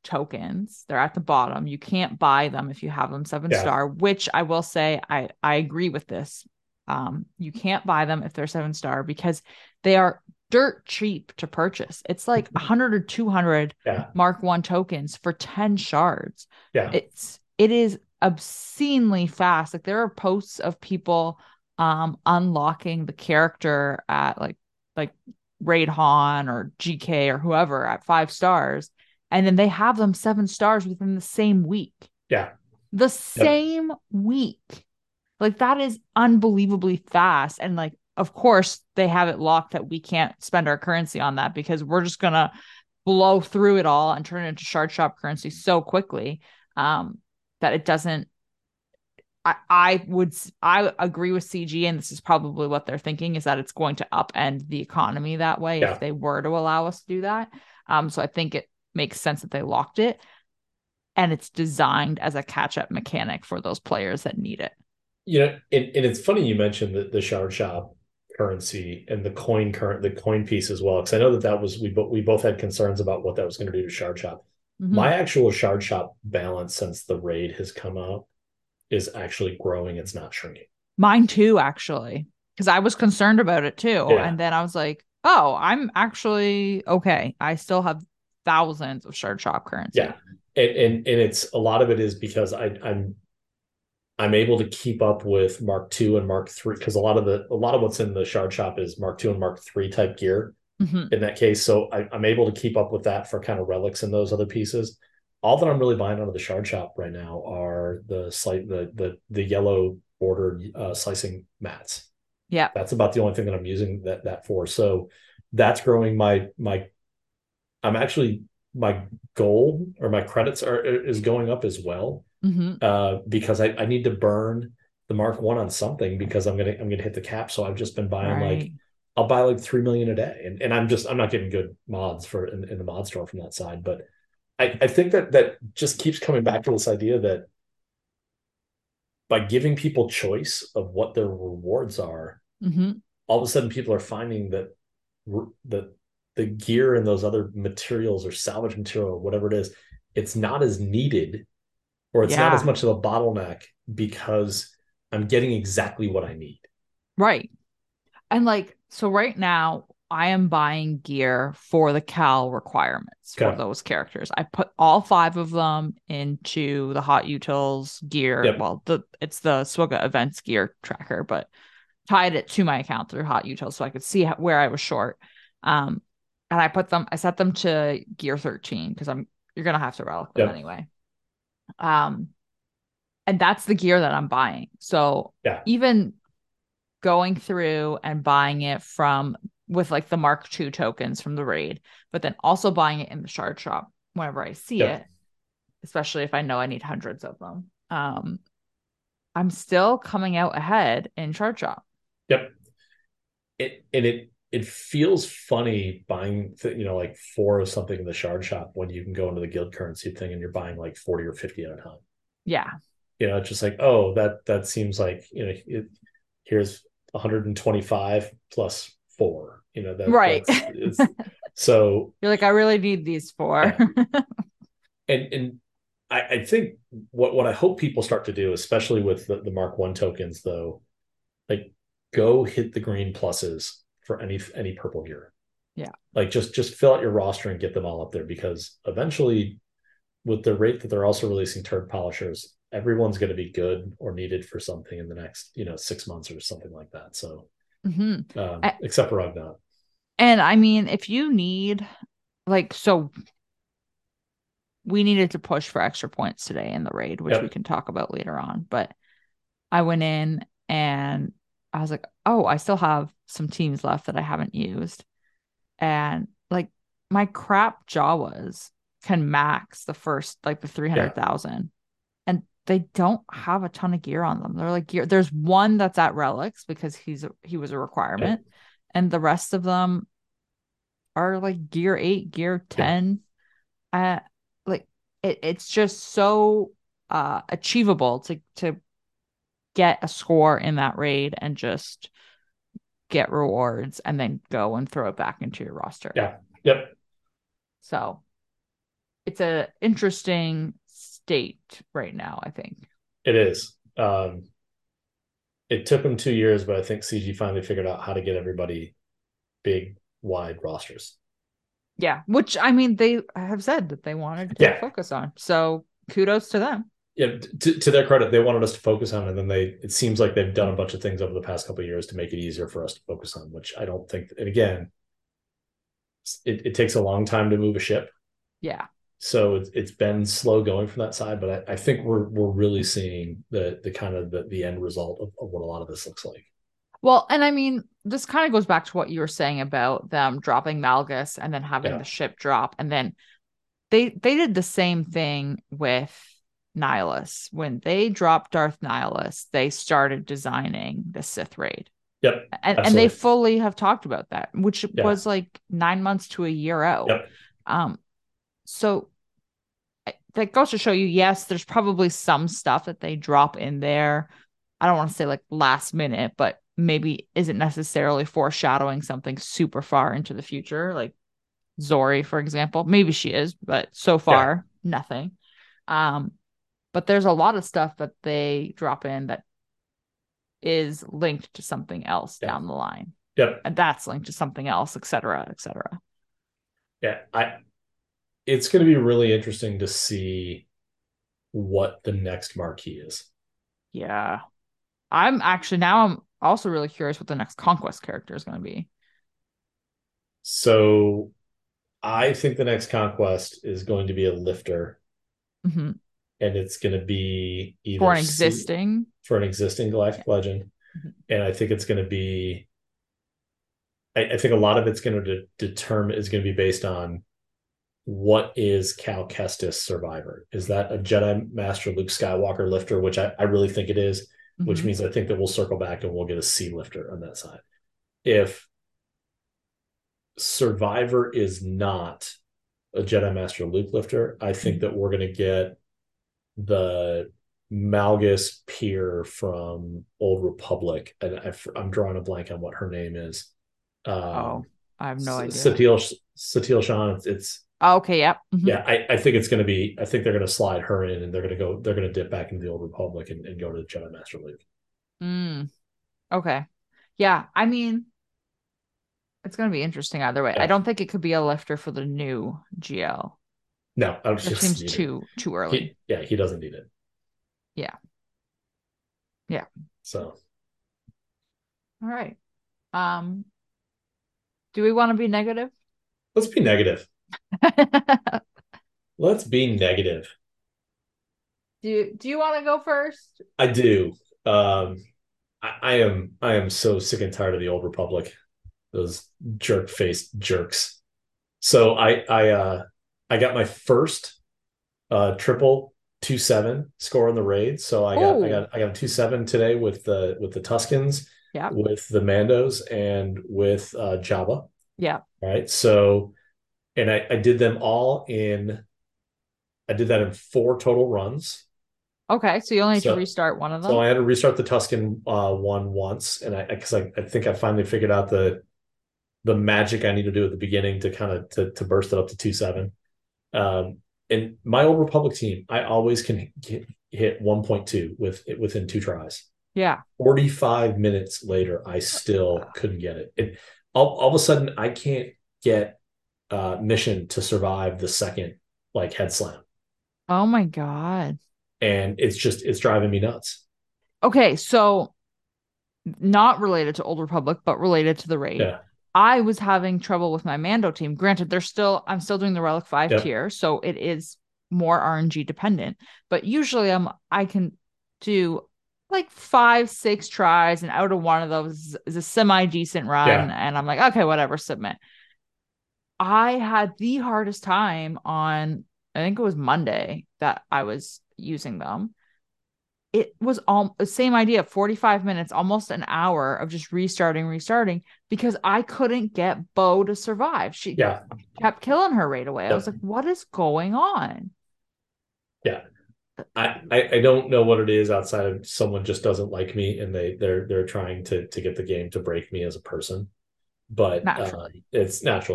C: tokens. They're at the bottom. You can't buy them if you have them 7-star, which I will say I agree with this. You can't buy them if they're 7-star because they are dirt cheap to purchase. It's like 100 or 200 Mark 1 tokens for 10 shards. It is obscenely fast. Like there are posts of people unlocking the character at like Raid Han or GK or whoever at 5 stars, and then they have them 7 stars within the same week. The same week. Like that is unbelievably fast. And like, of course, they have it locked that we can't spend our currency on that because we're just gonna blow through it all and turn it into shard shop currency so quickly that it doesn't. I agree with CG, and this is probably what they're thinking, is that it's going to upend the economy that way if they were to allow us to do that. So I think it makes sense that they locked it, and it's designed as a catch-up mechanic for those players that need it.
B: You know, and it's funny you mentioned the shard shop currency and the coin piece as well, because I know that was we both had concerns about what that was going to do to shard shop. My actual shard shop balance since the raid has come out is actually growing. It's not shrinking.
C: Mine too, actually, because I was concerned about it too. And then I was like, oh, I'm actually okay. I still have thousands of shard shop currency.
B: And it's a lot of it is because I'm able to keep up with Mark II and Mark III, because a lot of what's in the shard shop is Mark II and Mark III type gear in that case. So I'm able to keep up with that for kind of relics and those other pieces. All that I'm really buying out of the shard shop right now are the yellow bordered slicing mats. That's about the only thing that I'm using that for. So that's growing my goal, or my credits is going up as well. Because I need to burn the Mark 1 on something, because I'm gonna hit the cap. So I've just been buying I'll buy like 3 million a day, and I'm not getting good mods in the mod store from that side, but I think that just keeps coming back to this idea that by giving people choice of what their rewards are, all of a sudden people are finding that the gear and those other materials or salvage material or whatever it is, it's not as needed, or it's not as much of a bottleneck, because I'm getting exactly what I need.
C: Right. And like, so right now I am buying gear for the Cal requirements for those characters. I put all 5 of them into the Hot Utils gear. Well, it's the Swugga events gear tracker, but tied it to my account through Hot Utils so I could see where I was short. And I set them to gear 13 because you're gonna have to relic them anyway. And that's the gear that I'm buying. So even going through and buying it with like the Mark II tokens from the raid, but then also buying it in the shard shop whenever I see it, especially if I know I need hundreds of them. I'm still coming out ahead in shard shop.
B: It feels funny buying like 4 of something in the shard shop when you can go into the guild currency thing and you're buying like 40 or 50 at a time. It's just like, oh, that seems like, here's 125 plus 4.
C: Right.
B: So
C: you're like, I really need these 4.
B: And I think what I hope people start to do, especially with the Mark 1 tokens, though, like go hit the green pluses for any purple gear. Like just fill out your roster and get them all up there, because eventually, with the rate that they're also releasing turd polishers, everyone's going to be good or needed for something in the next 6 months or something like that. So except for Ragnarok.
C: And I mean, if you need we needed to push for extra points today in the raid, which we can talk about later on, but I went in and I was like, oh, I still have some teams left that I haven't used. And like my crap Jawas can max the first, like the 300,000. And they don't have a ton of gear on them. They're like gear. There's one that's at relics because he was a requirement. And the rest of them are like gear 8, gear 10. Like it's just so achievable to get a score in that raid and just get rewards and then go and throw it back into your roster.
B: Yep.
C: So it's a interesting state right now, I think.
B: It is. It took them 2 years, but I think CG finally figured out how to get everybody big, wide rosters.
C: Yeah, which I mean, they have said that they wanted to focus on. So kudos to them.
B: Yeah, to their credit, they wanted us to focus on, and then it seems like they've done a bunch of things over the past couple of years to make it easier for us to focus on, which I don't think. And again, it takes a long time to move a ship.
C: Yeah.
B: So it's been slow going from that side, but I think we're really seeing the kind of the end result of what a lot of this looks like.
C: Well, and I mean, this kind of goes back to what you were saying about them dropping Malgus and then having the ship drop, and then they did the same thing with Nihilus. When they dropped Darth Nihilus, they started designing the Sith Raid.
B: Yep.
C: And they fully have talked about that, which was like 9 months to a year out.
B: Yep.
C: So that goes to show you, yes, there's probably some stuff that they drop in there. I don't want to say like last minute, but maybe isn't necessarily foreshadowing something super far into the future. Like Zori, for example, maybe she is, but so far nothing. But there's a lot of stuff that they drop in that is linked to something else down the line.
B: Yep.
C: And that's linked to something else, et cetera, et cetera.
B: Yeah. It's going to be really interesting to see what the next marquee is.
C: Yeah. I'm also really curious what the next Conquest character is going to be.
B: So I think the next Conquest is going to be a lifter.
C: Mm-hmm.
B: And it's going to be either
C: for an existing
B: Galactic Legend. Mm-hmm. And I think it's going to be, I think a lot of it's going to determine is going to be based on what is Cal Kestis Survivor. Is that a Jedi Master Luke Skywalker lifter, which I really think it is, mm-hmm. which means I think that we'll circle back and we'll get a C lifter on that side. If Survivor is not a Jedi Master Luke lifter, I think that we're going to get the Malgus Pier from Old Republic, and I'm drawing a blank on what her name is.
C: I have no idea.
B: Satele Shan. It's
C: okay. Yep.
B: Mm-hmm. Yeah, I think it's going to be. I think they're going to slide her in, and they're going to dip back into the Old Republic and go to the Jedi Master Luke.
C: Okay. Yeah, I mean, it's going to be interesting either way. Yeah. I don't think it could be a lifter for the new GL.
B: No, I don't
C: think it seems too early.
B: He doesn't need it.
C: Yeah.
B: So,
C: all right. Do we want to be negative?
B: Let's be negative. Let's be negative.
C: Do you want to go first?
B: I do. I am so sick and tired of the Old Republic. Those jerk-faced jerks. So I got my first triple 2-7 score in the raid. So I got a 2-7 today with the Tuskens, with the Mandos, and with Jabba.
C: Yeah.
B: Right. So, and I did them all I did that in 4 total runs.
C: Okay, so you only had to restart one of them.
B: So I had to restart the Tusken one once, and I think I finally figured out the magic I need to do at the beginning to kind of to burst it up to 2-7. And my Old Republic team, I always can hit 1.2 within 2 tries.
C: Yeah.
B: 45 minutes later, I still couldn't get it. And all of a sudden, I can't get mission to survive the second head slam.
C: Oh my God.
B: And it's driving me nuts.
C: Okay, so not related to Old Republic, but related to the raid.
B: Yeah.
C: I was having trouble with my Mando team. Granted, I'm still doing the Relic 5 tier, so it is more RNG dependent. But usually I can do 5-6 tries, and out of one of those is a semi-decent run, and I'm like, okay, whatever, submit. I had the hardest time on, I think it was Monday that I was using them. It was all the same idea, 45 minutes, almost an hour of just restarting, because I couldn't get Bo to survive. She kept killing her right away. I was like, what is going on?
B: Yeah. I don't know what it is outside of someone just doesn't like me, and they're trying to get the game to break me as a person. But it's naturally.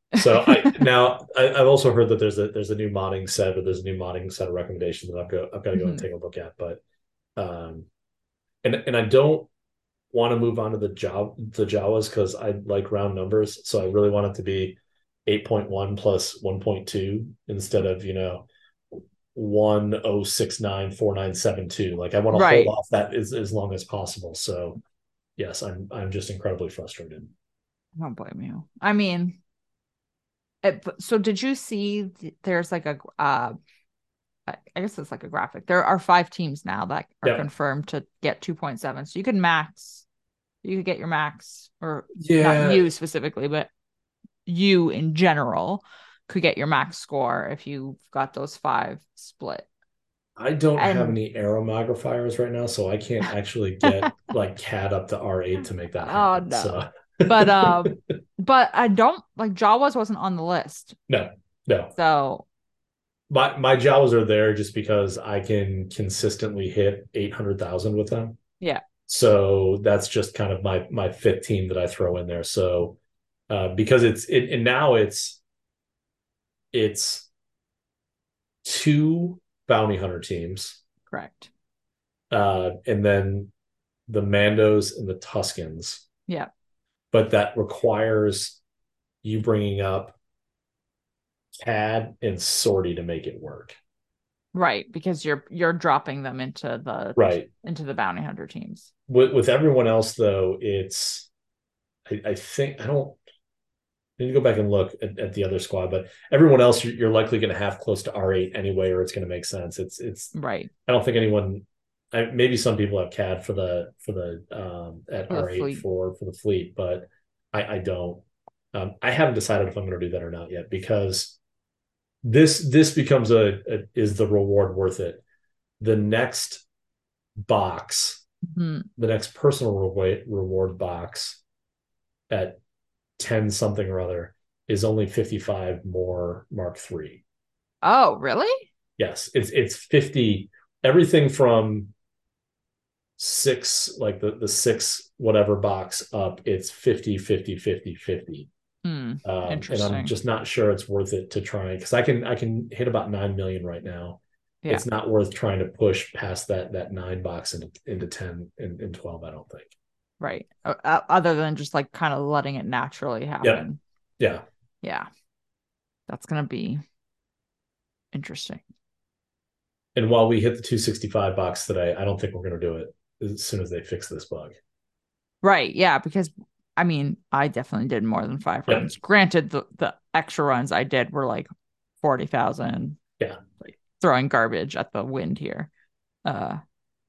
B: So I've also heard that there's a new modding set, or there's a new modding set of recommendations that I've got to go and take a look at. But and I don't want to move on to the Jawas because I like round numbers. So I really want it to be 8.1 plus 1.2 instead of 10694972. Like I want to hold off that as long as possible. So yes, I'm just incredibly frustrated.
C: I don't blame you. I mean, so did you see there's like I guess it's like a graphic. There are 5 teams now that are confirmed to get 2.7. So you could get your max, or not you specifically, but you in general could get your max score if you've got those 5 split.
B: I don't have any arrow magnifiers right now, so I can't actually get like CAD up to R8 to make that happen.
C: Oh no.
B: So.
C: But I don't like Jawas wasn't on the list.
B: No.
C: So
B: my Jawas are there just because I can consistently hit 800,000 with them.
C: Yeah.
B: So that's just kind of my 5th team that I throw in there. So because now it's 2 bounty hunter teams.
C: Correct.
B: And then the Mandos and the Tuskens.
C: Yeah.
B: But that requires you bringing up CAD and Sortie to make it work.
C: Right, because you're dropping them into the bounty hunter teams.
B: With everyone else, though, it's I think I need to go back and look at the other squad, but everyone else you're likely going to have close to R8 anyway, or it's going to make sense. It's
C: right.
B: I don't think anyone. Maybe some people have CAD for the at R8 for the fleet, but I don't. I haven't decided if I'm going to do that or not yet, because this becomes is the reward worth it? The next box, the next personal reward box at 10 something or other is only 55 more Mark III.
C: Oh, really?
B: Yes, it's 50. Everything from 6, like the 6 whatever box up, it's 50 50 50 50. And I'm just not sure it's worth it to try, because I can hit about 9 million right now. Yeah. It's not worth trying to push past that 9 box into 10 and 12, I don't think.
C: Right. Other than just like kind of letting it naturally happen.
B: Yeah.
C: That's gonna be interesting.
B: And while we hit the 265 box today, I don't think we're going to do it as soon as they fix this bug.
C: Right. Yeah. Because I mean, I definitely did more than 5 runs. Yep. Granted, the extra runs I did were like 40,000.
B: Yeah.
C: Like throwing garbage at the wind here. But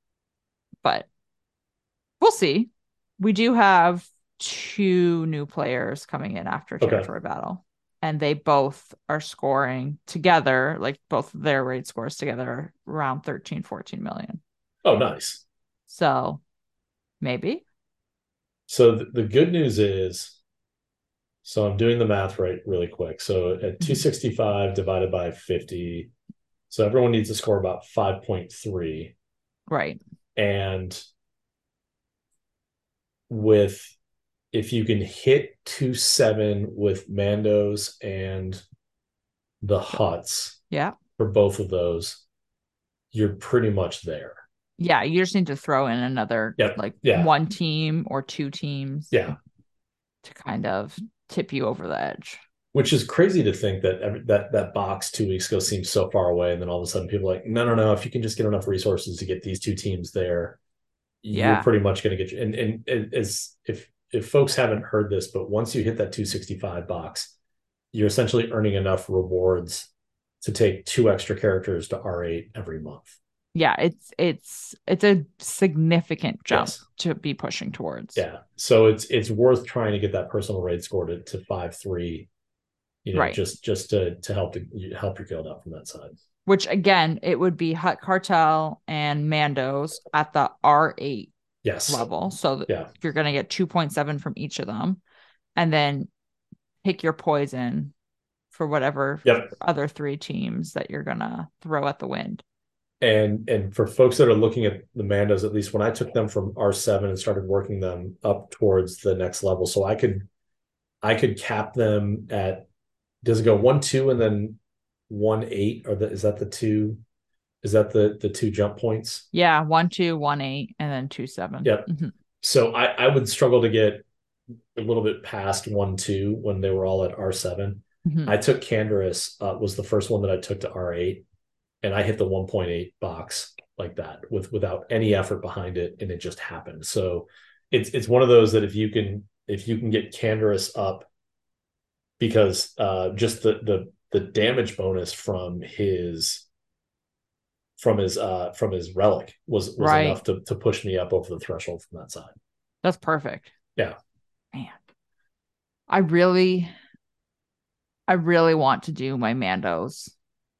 C: we'll see. We do have 2 new players coming in after Territory Battle. And they both are scoring together, like both of their raid scores together, around 13, 14 million.
B: Oh, nice.
C: So maybe.
B: So the good news is, so I'm doing the math really quick. So at 265 divided by 50, so everyone needs to score about 5.3.
C: Right.
B: And if you can hit 2.7 with Mandos and the Huts, for both of those, you're pretty much there.
C: Yeah, you just need to throw in another one team or 2 teams.
B: Yeah.
C: To kind of tip you over the edge.
B: Which is crazy to think that box 2 weeks ago seemed so far away, and then all of a sudden people are like, no, if you can just get enough resources to get these 2 teams there, you're pretty much going to get and as if folks haven't heard this, but once you hit that 265 box, you're essentially earning enough rewards to take 2 extra characters to R8 every month.
C: Yeah, it's a significant jump to be pushing towards.
B: Yeah, so it's worth trying to get that personal raid score to 5.3, just to help your guild out from that side.
C: Which again, it would be Hut Cartel and Mandos at the R8 level. So you're going to get 2.7 from each of them, and then pick your poison for whatever other 3 teams that you're going to throw at the wind.
B: And for folks that are looking at the Mandos, at least when I took them from R7 and started working them up towards the next level, so I could cap them at Does it go 1-2 and then 1-8? Or is that the two? Is that the two jump points?
C: Yeah, 1-2, 1-8, and then 2-7.
B: Yep. Mm-hmm. So I would struggle to get a little bit past 1-2 when they were all at R7. Mm-hmm. I took Canderous, was the first one that I took to R8, and I hit the 1.8 box like that without any effort behind it, and it just happened. So it's one of those that if you can get Canderous up, because just the damage bonus from his relic was right. enough to push me up over the threshold from that side.
C: That's perfect.
B: Yeah.
C: Man. I really want to do my Mandos.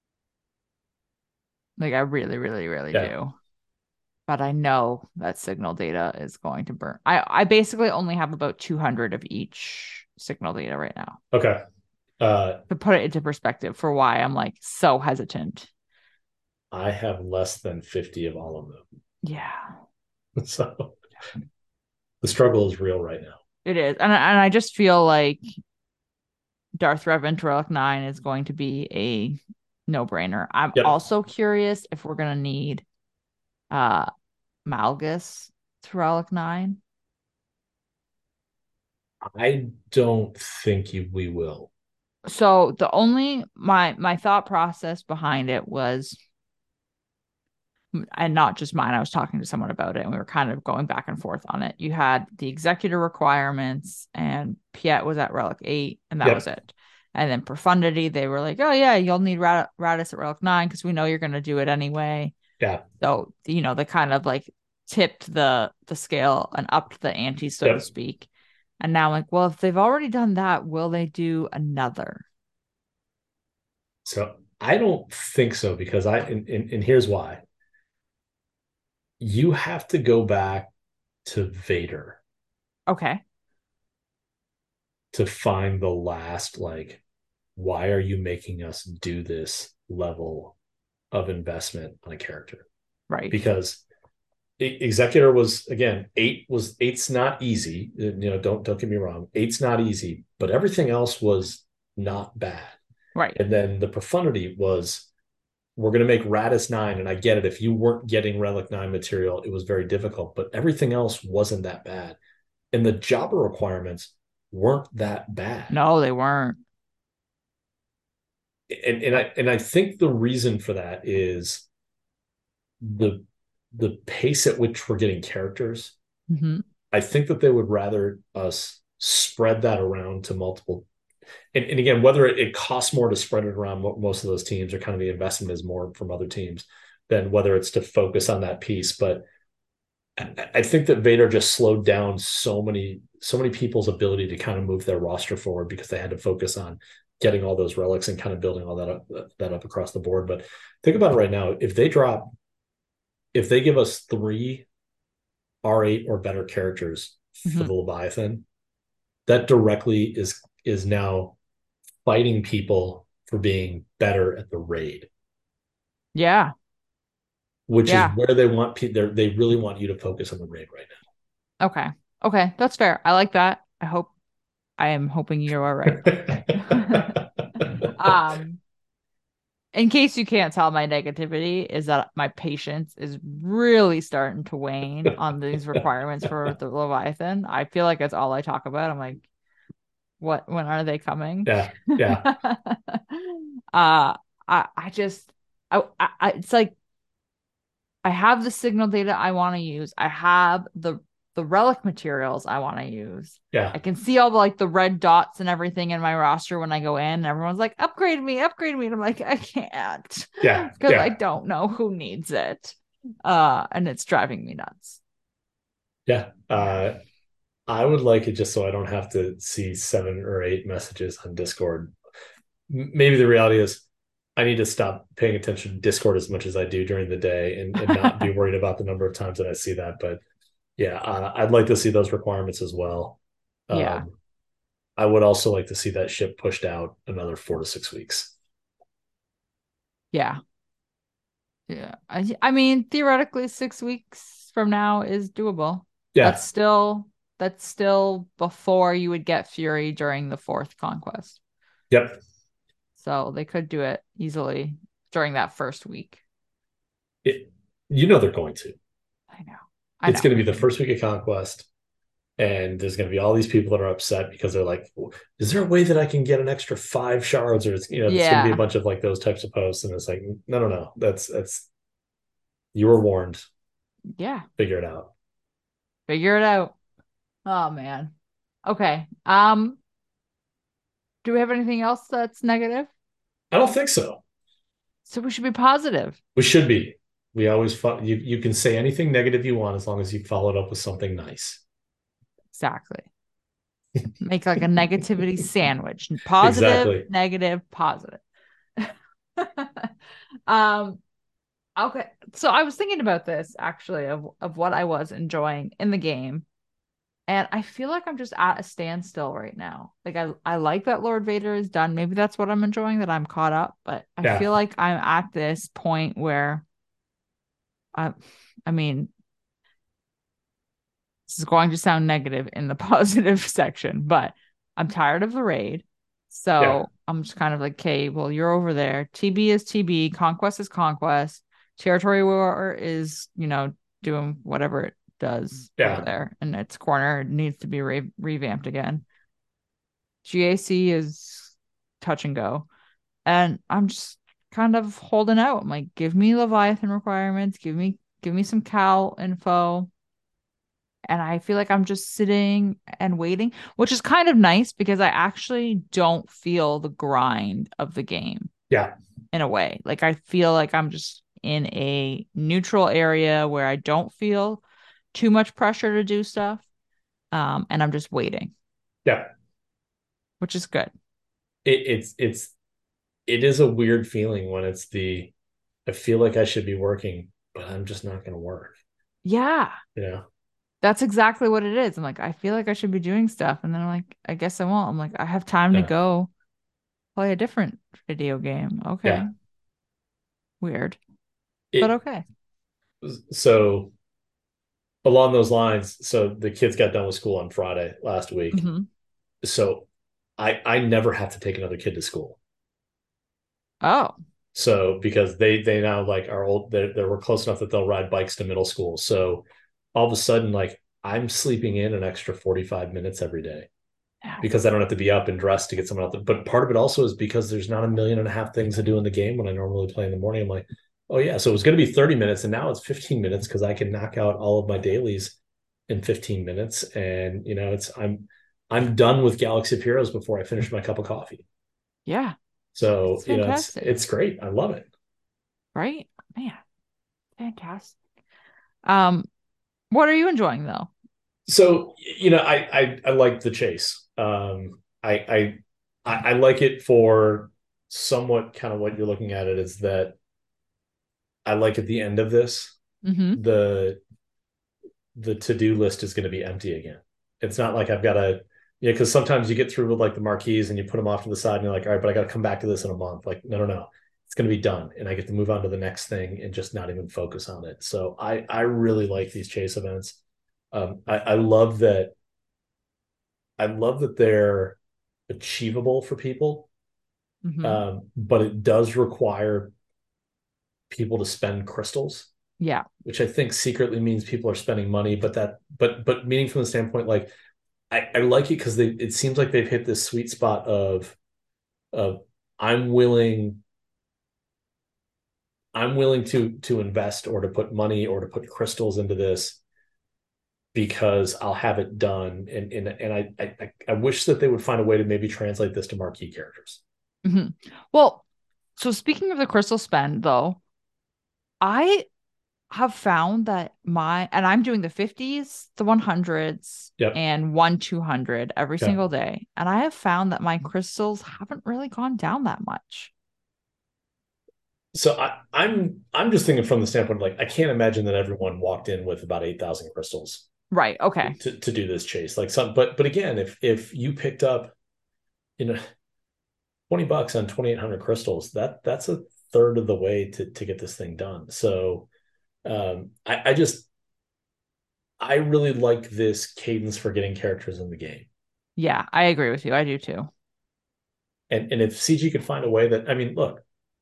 C: Like I really, really, really do. But I know that signal data is going to burn. I basically only have about 200 of each signal data right now.
B: Okay.
C: To put it into perspective for why I'm like so hesitant.
B: I have less than 50 of all of them.
C: Yeah.
B: So the struggle is real right now.
C: It is. And I just feel like Darth Revan Relic 9 is going to be a no-brainer. I'm also curious if we're going to need Malgus to Relic 9.
B: I don't think we will.
C: So the only my thought process behind it was, and not just mine, I was talking to someone about it and we were kind of going back and forth on it. You had the executor requirements and Piet was at Relic 8 and that was it. And then Profundity, they were like, oh yeah, you'll need Raddus at Relic 9 because we know you're going to do it anyway.
B: Yeah.
C: So, they kind of like tipped the scale and upped the ante, so to speak. And now I'm like, well, if they've already done that, will they do another?
B: So I don't think so, because and here's why. You have to go back to Vader.
C: Okay.
B: To find the last, like, why are you making us do this level of investment on a character?
C: Right.
B: Because Executor was, again, 8's not easy. Don't get me wrong. 8's not easy, but everything else was not bad.
C: Right.
B: And then the Profundity was, we're going to make Raddus 9. And I get it. If you weren't getting Relic 9 material, it was very difficult, but everything else wasn't that bad. And the Jabba requirements weren't that bad.
C: No, they weren't.
B: And I think the reason for that is the pace at which we're getting characters.
C: Mm-hmm.
B: I think that they would rather us spread that around to multiple. And again, whether it costs more to spread it around most of those teams, or kind of the investment is more from other teams, than whether it's to focus on that piece. But I think that Vader just slowed down so many people's ability to kind of move their roster forward, because they had to focus on getting all those relics and kind of building all that up across the board. But think about it right now. If they give us 3 R8 or better characters for the Leviathan, that directly is now fighting people for being better at the raid.
C: Yeah.
B: Which is where they want they really want you to focus on the raid right
C: now. Okay, that's fair. I like that. I am hoping you are right. In case you can't tell, my negativity is that my patience is really starting to wane on these requirements for the Leviathan. I feel like that's all I talk about. I'm like, when are they coming?
B: Yeah.
C: It's like, I have the signal data I want to use. I have the relic materials I want to use.
B: Yeah.
C: I can see all the red dots and everything in my roster when I go in, and everyone's like, upgrade me. And I'm like, I can't.
B: Yeah.
C: Because I don't know who needs it. And it's driving me nuts.
B: Yeah. I would like it just so I don't have to see 7 or 8 messages on Discord. Maybe the reality is I need to stop paying attention to Discord as much as I do during the day, and not be worried about the number of times that I see that. But yeah, I'd like to see those requirements as well.
C: Yeah.
B: I would also like to see that ship pushed out another 4 to 6 weeks.
C: Yeah. Yeah. I mean, theoretically, 6 weeks from now is doable.
B: Yeah.
C: That's still before you would get Fury during the 4th conquest.
B: Yep.
C: So they could do it easily during that first week.
B: They're going to.
C: I know.
B: It's going to be the first week of Conquest. And there's going to be all these people that are upset because they're like, is there a way that I can get an extra 5 shards? Or it's, there's going to be a bunch of like those types of posts. And it's like, no. That's, you were warned.
C: Yeah.
B: Figure it out.
C: Oh man. Okay. Do we have anything else that's negative?
B: I don't think so.
C: So we should be positive.
B: We should be. We always, you can say anything negative you want as long as you follow it up with something nice.
C: Exactly. Make like a negativity sandwich. Positive, exactly. Negative, positive. Okay. So I was thinking about this actually of what I was enjoying in the game. And I feel like I'm just at a standstill right now. Like I like that Lord Vader is done. Maybe that's what I'm enjoying, that I'm caught up. But I feel like I'm at this point where I mean, this is going to sound negative in the positive section, but I'm tired of the raid. So I'm just kind of like, okay, well, you're over there. TB is TB. Conquest is Conquest. Territory War is, doing whatever it does over there. And its corner needs to be revamped again. GAC is touch and go. And I'm just kind of holding out. I'm like, give me Leviathan requirements. Give me some Cal info. And I feel like I'm just sitting and waiting, which is kind of nice because I actually don't feel the grind of the game.
B: Yeah.
C: In a way. Like I feel like I'm just in a neutral area where I don't feel too much pressure to do stuff. And I'm just waiting.
B: Yeah.
C: Which is good.
B: It is a weird feeling when it's I feel like I should be working, but I'm just not going to work.
C: Yeah. That's exactly what it is. I'm like, I feel like I should be doing stuff. And then I'm like, I guess I won't. I'm like, I have time to go play a different video game. Okay. Yeah. Weird. But okay.
B: So along those lines, so the kids got done with school on Friday last week. Mm-hmm. So I never have to take another kid to school.
C: Oh.
B: So because they now like are old, they were close enough that they'll ride bikes to middle school. So all of a sudden, like I'm sleeping in an extra 45 minutes every day because I don't have to be up and dressed to get someone out there. But part of it also is because there's not 1.5 million things to do in the game when I normally play in the morning. I'm like, oh yeah, so it was going to be 30 minutes and now it's 15 minutes because I can knock out all of my dailies in 15 minutes. And I'm done with Galaxy of Heroes before I finish my cup of coffee.
C: Yeah.
B: So it's great. I love it.
C: Right, man, fantastic. What are you enjoying though?
B: So, I like the chase. I like it for somewhat kind of what you're looking at it is that I like at the end of this,
C: mm-hmm.
B: the to-do list is going to be empty again. It's not like I've got to, because sometimes you get through with like the marquees and you put them off to the side and you're like, all right, but I got to come back to this in a month. Like, no. It's going to be done. And I get to move on to the next thing and just not even focus on it. So I really like these chase events. I love that. I love that they're achievable for people.
C: Mm-hmm.
B: But it does require people to spend crystals.
C: Yeah.
B: Which I think secretly means people are spending money, but meaning from the standpoint, like I like it because it seems like they've hit this sweet spot of I'm willing to invest or to put money or to put crystals into this because I'll have it done. And I wish that they would find a way to maybe translate this to marquee characters.
C: Mm-hmm. Well, so speaking of the crystal spend though, I have found that and I'm doing the 50s, the 100s, and 1-200 every single day. And I have found that my crystals haven't really gone down that much.
B: So I'm just thinking from the standpoint of like I can't imagine that everyone walked in with about 8,000 crystals.
C: Right. Okay.
B: To do this chase, like but again, if you picked up, $20 on 2,800 crystals, that's a third of the way to get this thing done. So I really like this cadence for getting characters in the game.
C: Yeah, I agree with you. I do too.
B: And if CG could find a way that, I mean, look,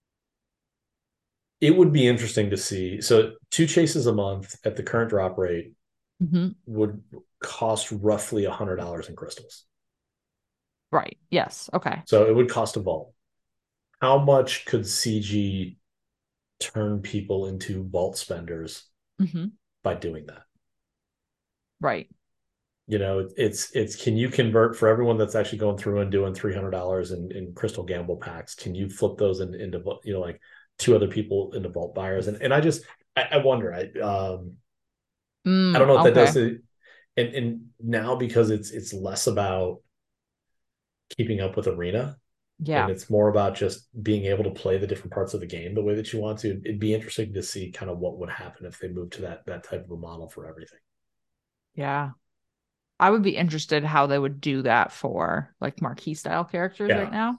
B: it would be interesting to see. So 2 chases a month at the current drop rate would cost roughly $100 in crystals.
C: Right. Yes. Okay.
B: So it would cost a vault. How much could CG turn people into vault spenders by doing that?
C: Right.
B: You know, it's can you convert for everyone that's actually going through and doing $300 in crystal gamble packs? Can you flip those into like 2 other people into vault buyers? And I wonder. I don't know if that does it. And now because it's less about keeping up with Arena.
C: Yeah.
B: And it's more about just being able to play the different parts of the game the way that you want to. It'd be interesting to see kind of what would happen if they moved to that type of a model for everything.
C: Yeah. I would be interested how they would do that for like marquee style characters right now.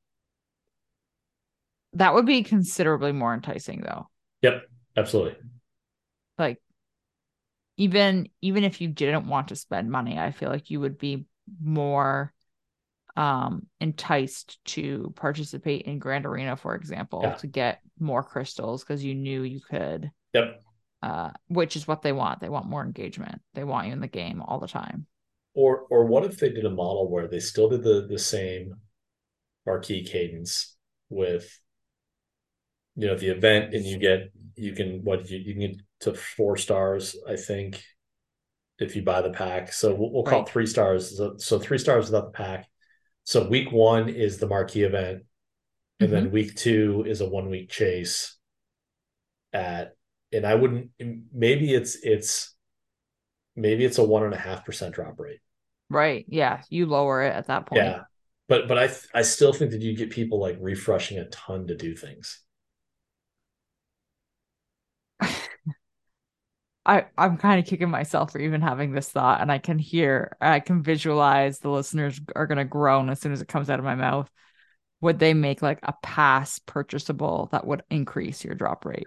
C: That would be considerably more enticing though.
B: Yep, absolutely.
C: Like even if you didn't want to spend money, I feel like you would be more enticed to participate in Grand Arena, for example, to get more crystals because you knew you could.
B: Yep.
C: Which is what they want. They want more engagement. They want you in the game all the time.
B: Or what if they did a model where they still did the same marquee cadence with, you know, the event, and you can get to 4 stars, I think, if you buy the pack. So we'll call it 3 stars. So 3 stars without the pack. So week 1 is the marquee event, and then week 2 is a 1-week chase and I wouldn't, maybe it's a 1.5% drop rate.
C: Right. Yeah. You lower it at that point.
B: Yeah. But I still think that you get people like refreshing a ton to do things.
C: I'm kind of kicking myself for even having this thought, and I can visualize the listeners are going to groan as soon as it comes out of my mouth. Would they make like a pass purchasable that would increase your drop rate?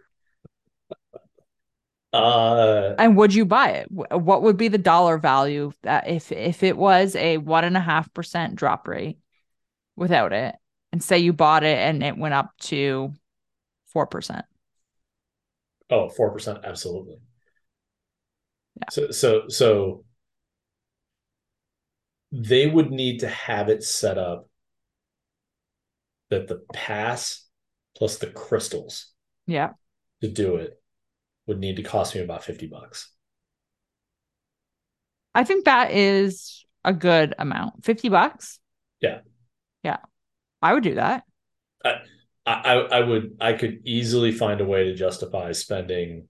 C: And would you buy it? What would be the dollar value that if it was a 1.5% drop rate without it, and say you bought it and it went up to 4%?
B: Oh, 4%, absolutely.
C: Yeah.
B: So they would need to have it set up that the pass plus the crystals,
C: to
B: do it, would need to cost me about $50.
C: I think that is a good amount. $50.
B: Yeah.
C: I would do that.
B: I could easily find a way to justify spending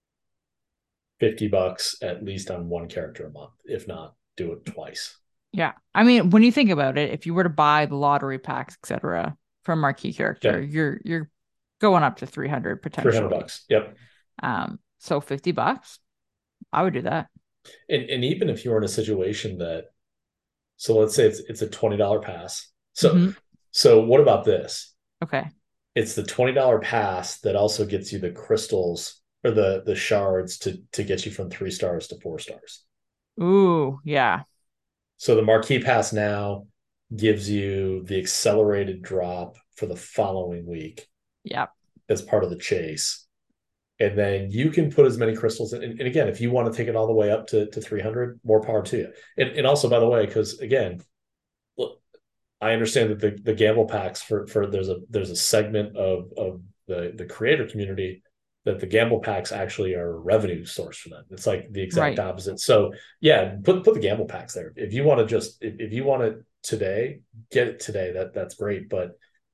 B: $50 at least on 1 character a month. If not, do it twice.
C: Yeah. I mean, when you think about it, if you were to buy the lottery packs, etc., for a marquee character, you're going up to 300 potentially.
B: $300. Yep.
C: So $50, I would do that.
B: And even if you're in a situation that, so let's say it's a $20 pass. So what about this?
C: Okay.
B: It's the $20 pass that also gets you the crystals or the shards to get you from 3 stars to 4 stars.
C: Ooh, yeah.
B: So the marquee pass now gives you the accelerated drop for the following week.
C: Yep.
B: As part of the chase. And then you can put as many crystals in. And again, if you want to take it all the way up to 300, more power to you. And also, by the way, because again, look, I understand that the gamble packs for there's a segment of the creator community that the gamble packs actually are a revenue source for them. It's like the exact opposite. So yeah, put the gamble packs there. If you want to if you want it today, get it today. That's great. But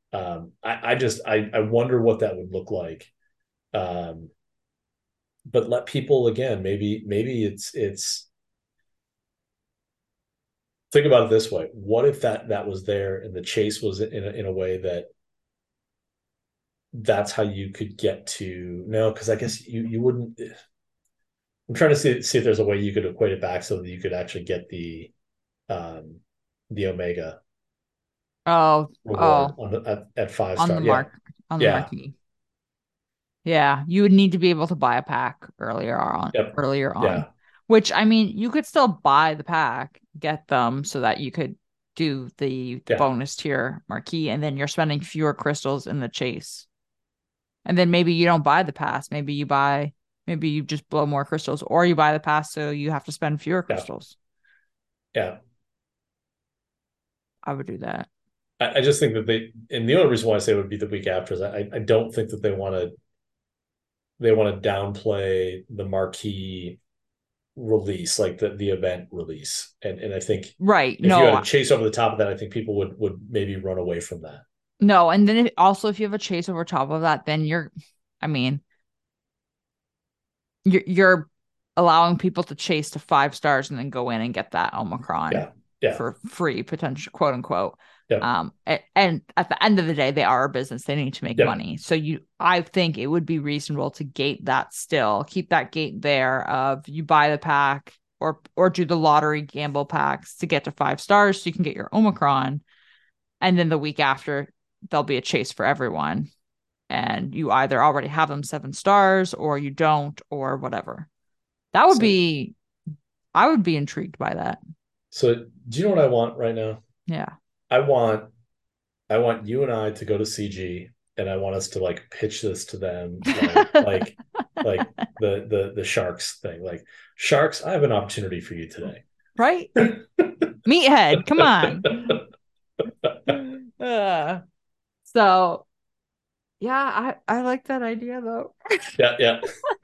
B: I wonder what that would look like. But let people, again, maybe it's think about it this way. What if that was there and the chase was in a way that's how you could get to, no, because I guess you wouldn't. I'm trying to see if there's a way you could equate it back so that you could actually get the Omega.
C: At
B: 5 stars
C: on the marquee. Yeah, you would need to be able to buy a pack earlier on.
B: Yeah.
C: Which, I mean, you could still buy the pack, get them so that you could do the bonus tier marquee, and then you're spending fewer crystals in the chase. And then maybe you don't buy the pass. Maybe you just blow more crystals, or you buy the pass so you have to spend fewer crystals.
B: Yeah.
C: I would do that.
B: I just think that and the only reason why I say it would be the week after is I don't think that they want to downplay the marquee release, like the event release. And I think if you had a chase over the top of that, I think people would maybe run away from that.
C: No, and then if you have a chase over top of that, then you're allowing people to chase to 5 stars and then go in and get that Omicron for free, potential, quote unquote. And at the end of the day, they are a business. They need to make money. So I think it would be reasonable to gate that still. Keep that gate there of you buy the pack or do the lottery gamble packs to get to 5 stars so you can get your Omicron. And then the week after, there'll be a chase for everyone. And you either already have them 7 stars or you don't, or whatever. That would I would be intrigued by that.
B: So do you know what I want right now?
C: Yeah.
B: I want you and I to go to CG, and I want us to like pitch this to them, like the Sharks thing. Like, Sharks, I have an opportunity for you today.
C: Right? Meathead, come on. So yeah, I like that idea though.
B: Yeah.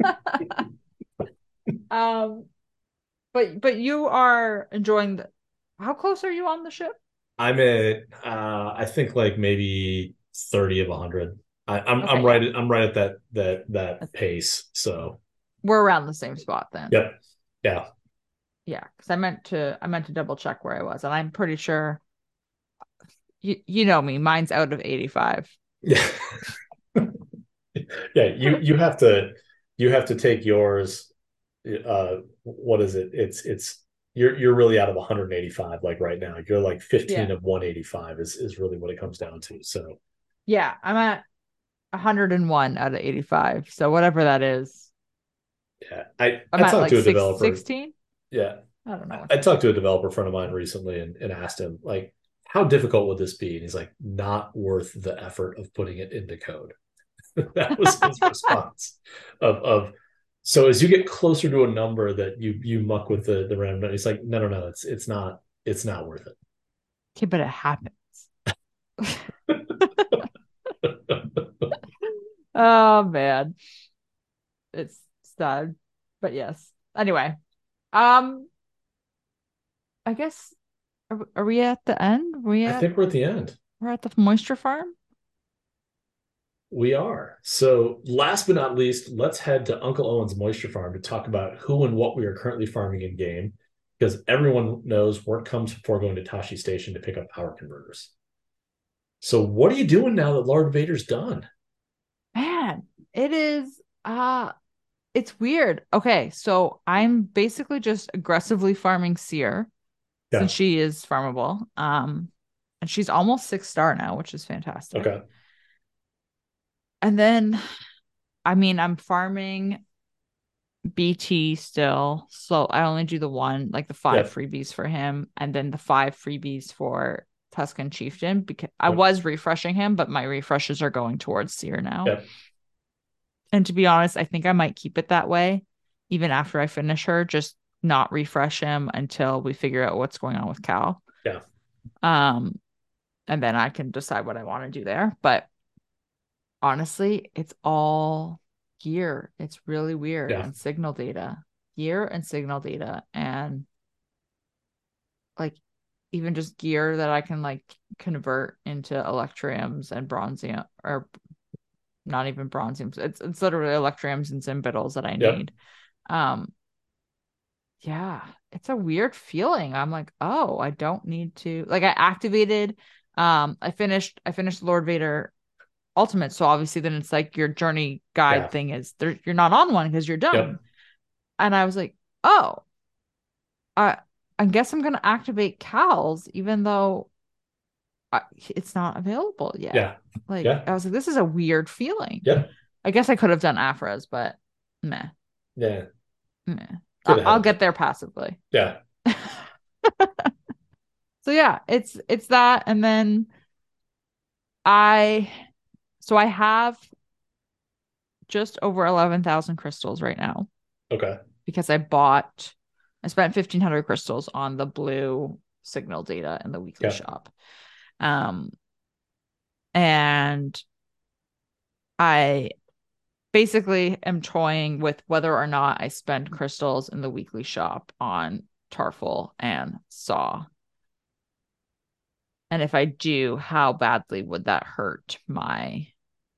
C: But you are enjoying how close are you on the ship?
B: I'm at I think like maybe 30 of 100. I'm right at that pace. So
C: we're around the same spot then.
B: Yep. Yeah.
C: Yeah, because I meant to double check where I was, and I'm pretty sure you know me, mine's out of 85.
B: Yeah. Yeah, you have to take yours. What is it? It's you're really out of 185 like right now. You're like 15 of 185 is really what it comes down to. So
C: yeah, I'm at 101 out of 85. So whatever that is.
B: Yeah, I talked to a developer.
C: 16?
B: Yeah.
C: I don't know.
B: I talked to a developer friend of mine recently and asked him, like, how difficult would this be? And he's like, not worth the effort of putting it into code. That was his response of so as you get closer to a number that you muck with the random, he's like, no, it's not worth it.
C: Okay, but it happens. Oh man, it's sad, but yes. Anyway, I guess are we at the end?
B: I think we're at the end.
C: We're at the moisture farm.
B: We are. So last but not least, let's head to Uncle Owen's Moisture Farm to talk about who and what we are currently farming in game, because everyone knows work comes before going to Tashi Station to pick up power converters. So what are you doing now that Lord Vader's done?
C: Man, it is it's weird. Okay, so I'm basically just aggressively farming Seer since she is farmable. And she's almost 6-star now, which is fantastic.
B: Okay.
C: And then, I mean, I'm farming BT still. So I only do the one, like the 5 freebies for him, and then the 5 freebies for Tusken Chieftain, because I was refreshing him, but my refreshes are going towards Seer now. And to be honest, I think I might keep it that way, even after I finish her, just not refresh him until we figure out what's going on with Cal.
B: Yeah.
C: And then I can decide what I want to do there. But honestly, it's all gear. It's really weird. And signal data. Gear and signal data. And like even just gear that I can like convert into electriums and bronzium, or not even bronziums. It's literally electriums and zymbittles that I need. Yeah, it's a weird feeling. I'm like, oh, I don't need to, like, I activated I finished Lord Vader Ultimate, so obviously then it's like your journey guide thing is there, you're not on one because you're done. And I was like, oh, I guess I'm gonna activate Cal's even though it's not available yet. I was like, this is a weird feeling. I guess I could have done Afra's, but meh. I'll get there passively. So yeah, it's that. And then I have just over 11,000 crystals right now.
B: Okay.
C: Because I spent 1,500 crystals on the blue signal data in the weekly shop. And I basically am toying with whether or not I spend crystals in the weekly shop on Tarful and Saw. And if I do, how badly would that hurt my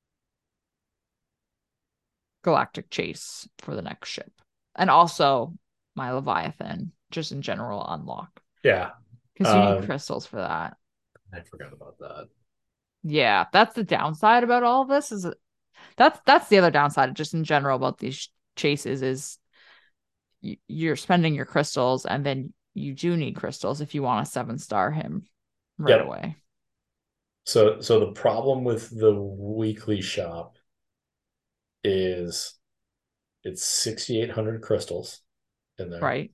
C: galactic chase for the next ship? And also my Leviathan, just in general, unlock.
B: Yeah.
C: Because you need crystals for that.
B: I forgot about that.
C: Yeah, that's the downside about all of this. That's the other downside, just in general, about these chases is you're spending your crystals, and then you do need crystals if you want to 7-star him right away.
B: So the problem with the weekly shop is it's 6,800 crystals in there,
C: right?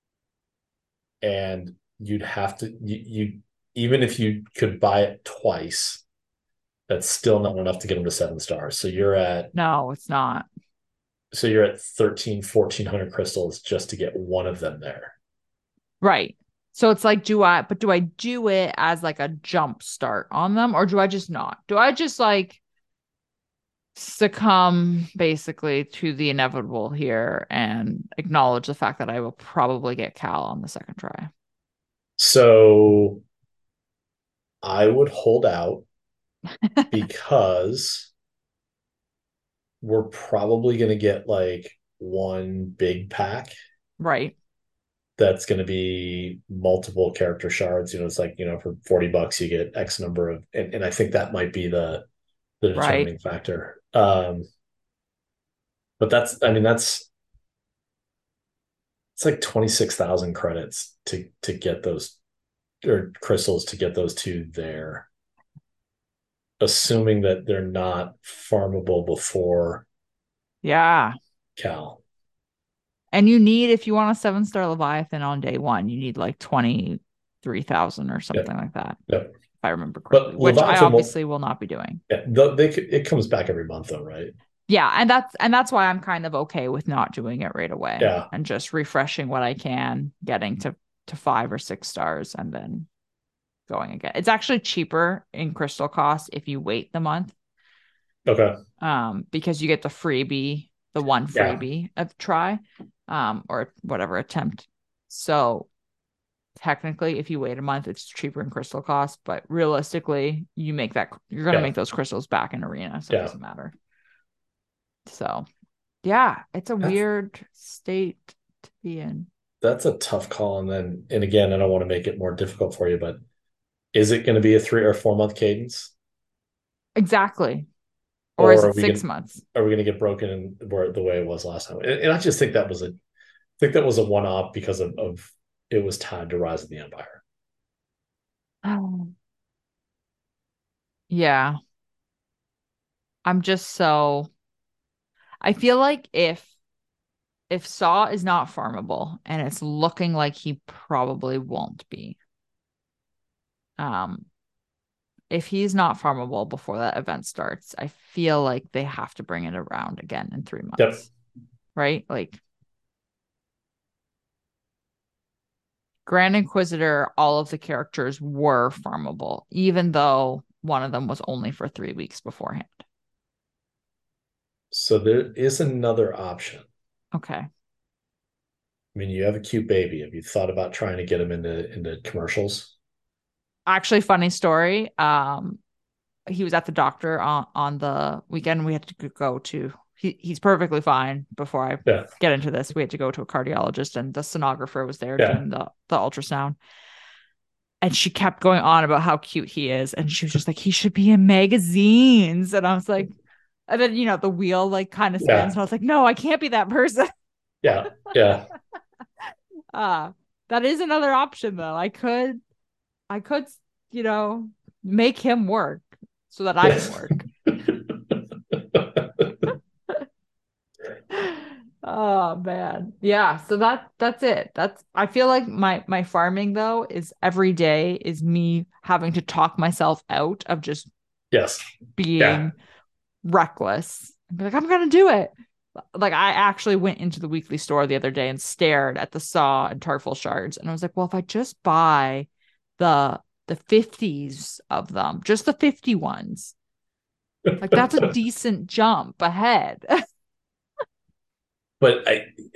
B: And you'd have to you even if you could buy it twice, that's still not enough to get them to 7 stars. So
C: no, it's not.
B: So you're at 1,400 crystals just to get one of them there.
C: Right. So it's like, do I do it as like a jump start on them, or do I just not? Do I just like succumb basically to the inevitable here and acknowledge the fact that I will probably get Cal on the second try?
B: So I would hold out because we're probably going to get like one big pack.
C: Right.
B: That's going to be multiple character shards. It's like, for $40 you get X number of, and I think that might be the determining factor. But it's like 26,000 credits to get those, or crystals to get those two there, assuming that they're not farmable before Cal.
C: And you need, if you want a 7-star Leviathan on day one, you need like 23,000 or something like that.
B: Yep.
C: If I remember correctly, which I obviously will not be doing.
B: Yeah, it comes back every month though, right?
C: Yeah, and that's why I'm kind of okay with not doing it right away.
B: Yeah.
C: And just refreshing what I can, getting to 5 or 6 stars, and then going again. It's actually cheaper in crystal cost if you wait the month.
B: Okay.
C: Because you get the freebie, the one freebie of try, or whatever attempt. So technically, if you wait a month, it's cheaper in crystal cost. But realistically, you're gonna make those crystals back in arena, so it doesn't matter. So, yeah, it's a weird state to be in.
B: That's a tough call. And again, I don't want to make it more difficult for you, but is it going to be a 3 or 4 month cadence?
C: Exactly. Or is it 6 months?
B: Are we going to get broken in the way it was last time? And I just think that was a one-off because of it was tied to Rise of the Empire.
C: Oh. Yeah. I feel like if Saw is not farmable, and it's looking like he probably won't be, if he's not farmable before that event starts, I feel like they have to bring it around again in 3 months.
B: Yep.
C: Right? Like Grand Inquisitor, all of the characters were farmable, even though one of them was only for 3 weeks beforehand.
B: So there is another option.
C: Okay.
B: I mean, you have a cute baby. Have you thought about trying to get him into commercials?
C: Actually, funny story. He was at the doctor on the weekend. We had to go to. He's perfectly fine. Before I get into this, we had to go to a cardiologist, and the sonographer was there doing the ultrasound. And she kept going on about how cute he is, and she was just like, "He should be in magazines." And I was like, and then the wheel like kind of spins, and I was like, "No, I can't be that person."
B: Yeah.
C: That is another option though. I could, make him work so that I can work. Oh man. Yeah, so that's it. I feel like my farming though is every day is me having to talk myself out of just being reckless. And be like, I'm gonna do it. Like I actually went into the weekly store the other day and stared at the saw and tarful shards, and I was like, well, if I just buy the 50s of them, just the 50 ones, like that's a decent jump ahead.
B: But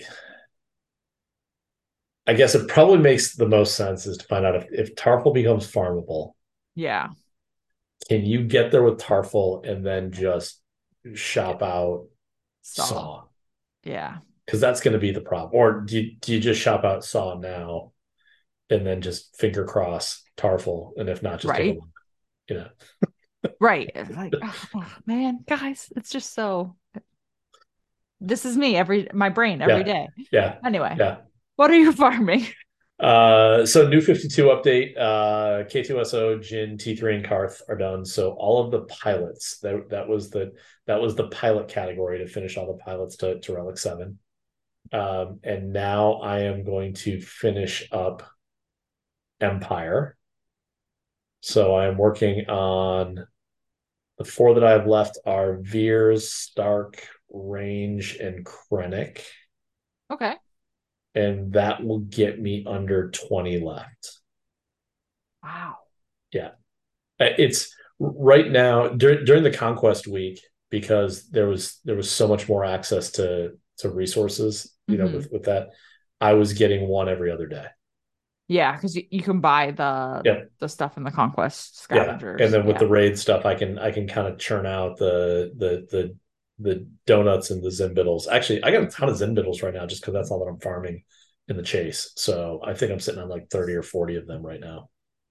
B: I guess it probably makes the most sense is to find out if tarful becomes farmable.
C: Yeah.
B: Can you get there with tarful and then just shop out saw?
C: Yeah.
B: Because that's going to be the problem. Or do you just shop out saw now and then just finger cross tarful? And if not, just take a look, you know.
C: Right. Like, oh, man, guys, it's just so. This is me my brain every day.
B: Yeah.
C: Anyway.
B: Yeah.
C: What are you farming?
B: So new 52 update, K2SO, Jin, T3, and Karth are done. So all of the pilots, that was the pilot category to finish all the pilots to Relic 7. And now I am going to finish up Empire. So I am working on the 4 that I have left are Veers, Stark, Range, and Krennic.
C: Okay.
B: And that will get me under 20 left.
C: Wow.
B: Yeah. It's right now during the conquest week, because there was so much more access to resources, you know, with that, I was getting one every other day.
C: Yeah, because you can buy the stuff in the conquest scavengers.
B: Yeah. And then with the raid stuff, I can kind of churn out the donuts and the Zinbiddles. Actually, I got a ton of Zinbiddles right now just because that's all that I'm farming in the chase. So I think I'm sitting on like 30 or 40 of them right now.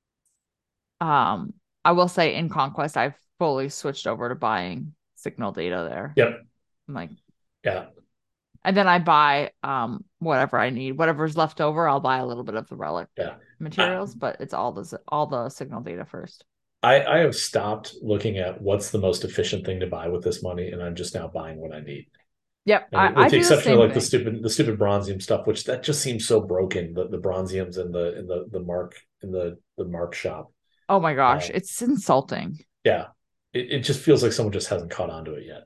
C: I will say in Conquest, I've fully switched over to buying signal data there.
B: Yep.
C: I'm like,
B: yeah.
C: And then I buy whatever I need. Whatever's left over, I'll buy a little bit of the relic materials, but it's all the signal data first.
B: I have stopped looking at what's the most efficient thing to buy with this money, and I'm just now buying what I need.
C: Yep.
B: With the exception of like the stupid Bronzium stuff, which that just seems so broken. The Bronziums in the mark shop.
C: Oh my gosh, it's insulting.
B: Yeah. It just feels like someone just hasn't caught on to it yet.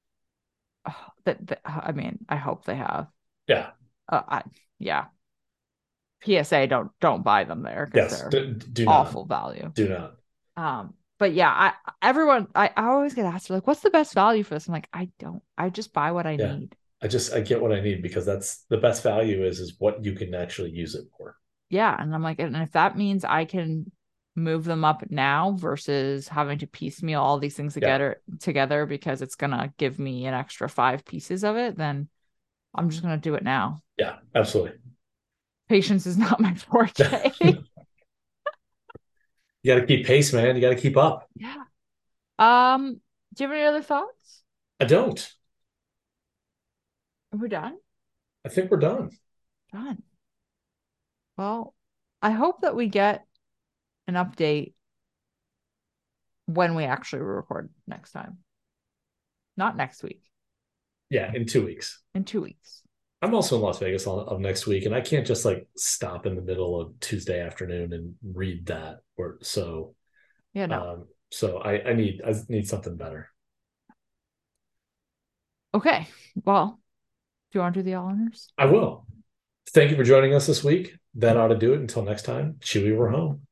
C: I mean, I hope they have.
B: Yeah.
C: Yeah. PSA, don't buy them there because they're awful value.
B: Do not.
C: But yeah, I always get asked like, what's the best value for this? I'm like, I just buy what I need.
B: I get what I need because that's the best value is what you can actually use it for.
C: Yeah. And I'm like, and if that means I can move them up now versus having to piecemeal all these things together because it's gonna give me an extra 5 pieces of it, then I'm just gonna do it now.
B: Yeah, absolutely.
C: Patience is not my forte.
B: You got to keep pace, man. You got to keep up.
C: Yeah. Do you have any other thoughts?
B: I don't.
C: Are we done?
B: I think we're done.
C: Done. Well, I hope that we get an update when we actually record next time. Not next week.
B: Yeah, in 2 weeks.
C: In 2 weeks.
B: I'm also in Las Vegas of next week, and I can't just like stop in the middle of Tuesday afternoon and read that. So I need something better.
C: Okay. Well, do you want to do the all honors?
B: I will. Thank you for joining us this week. That ought to do it. Until next time, Chewie, we're home.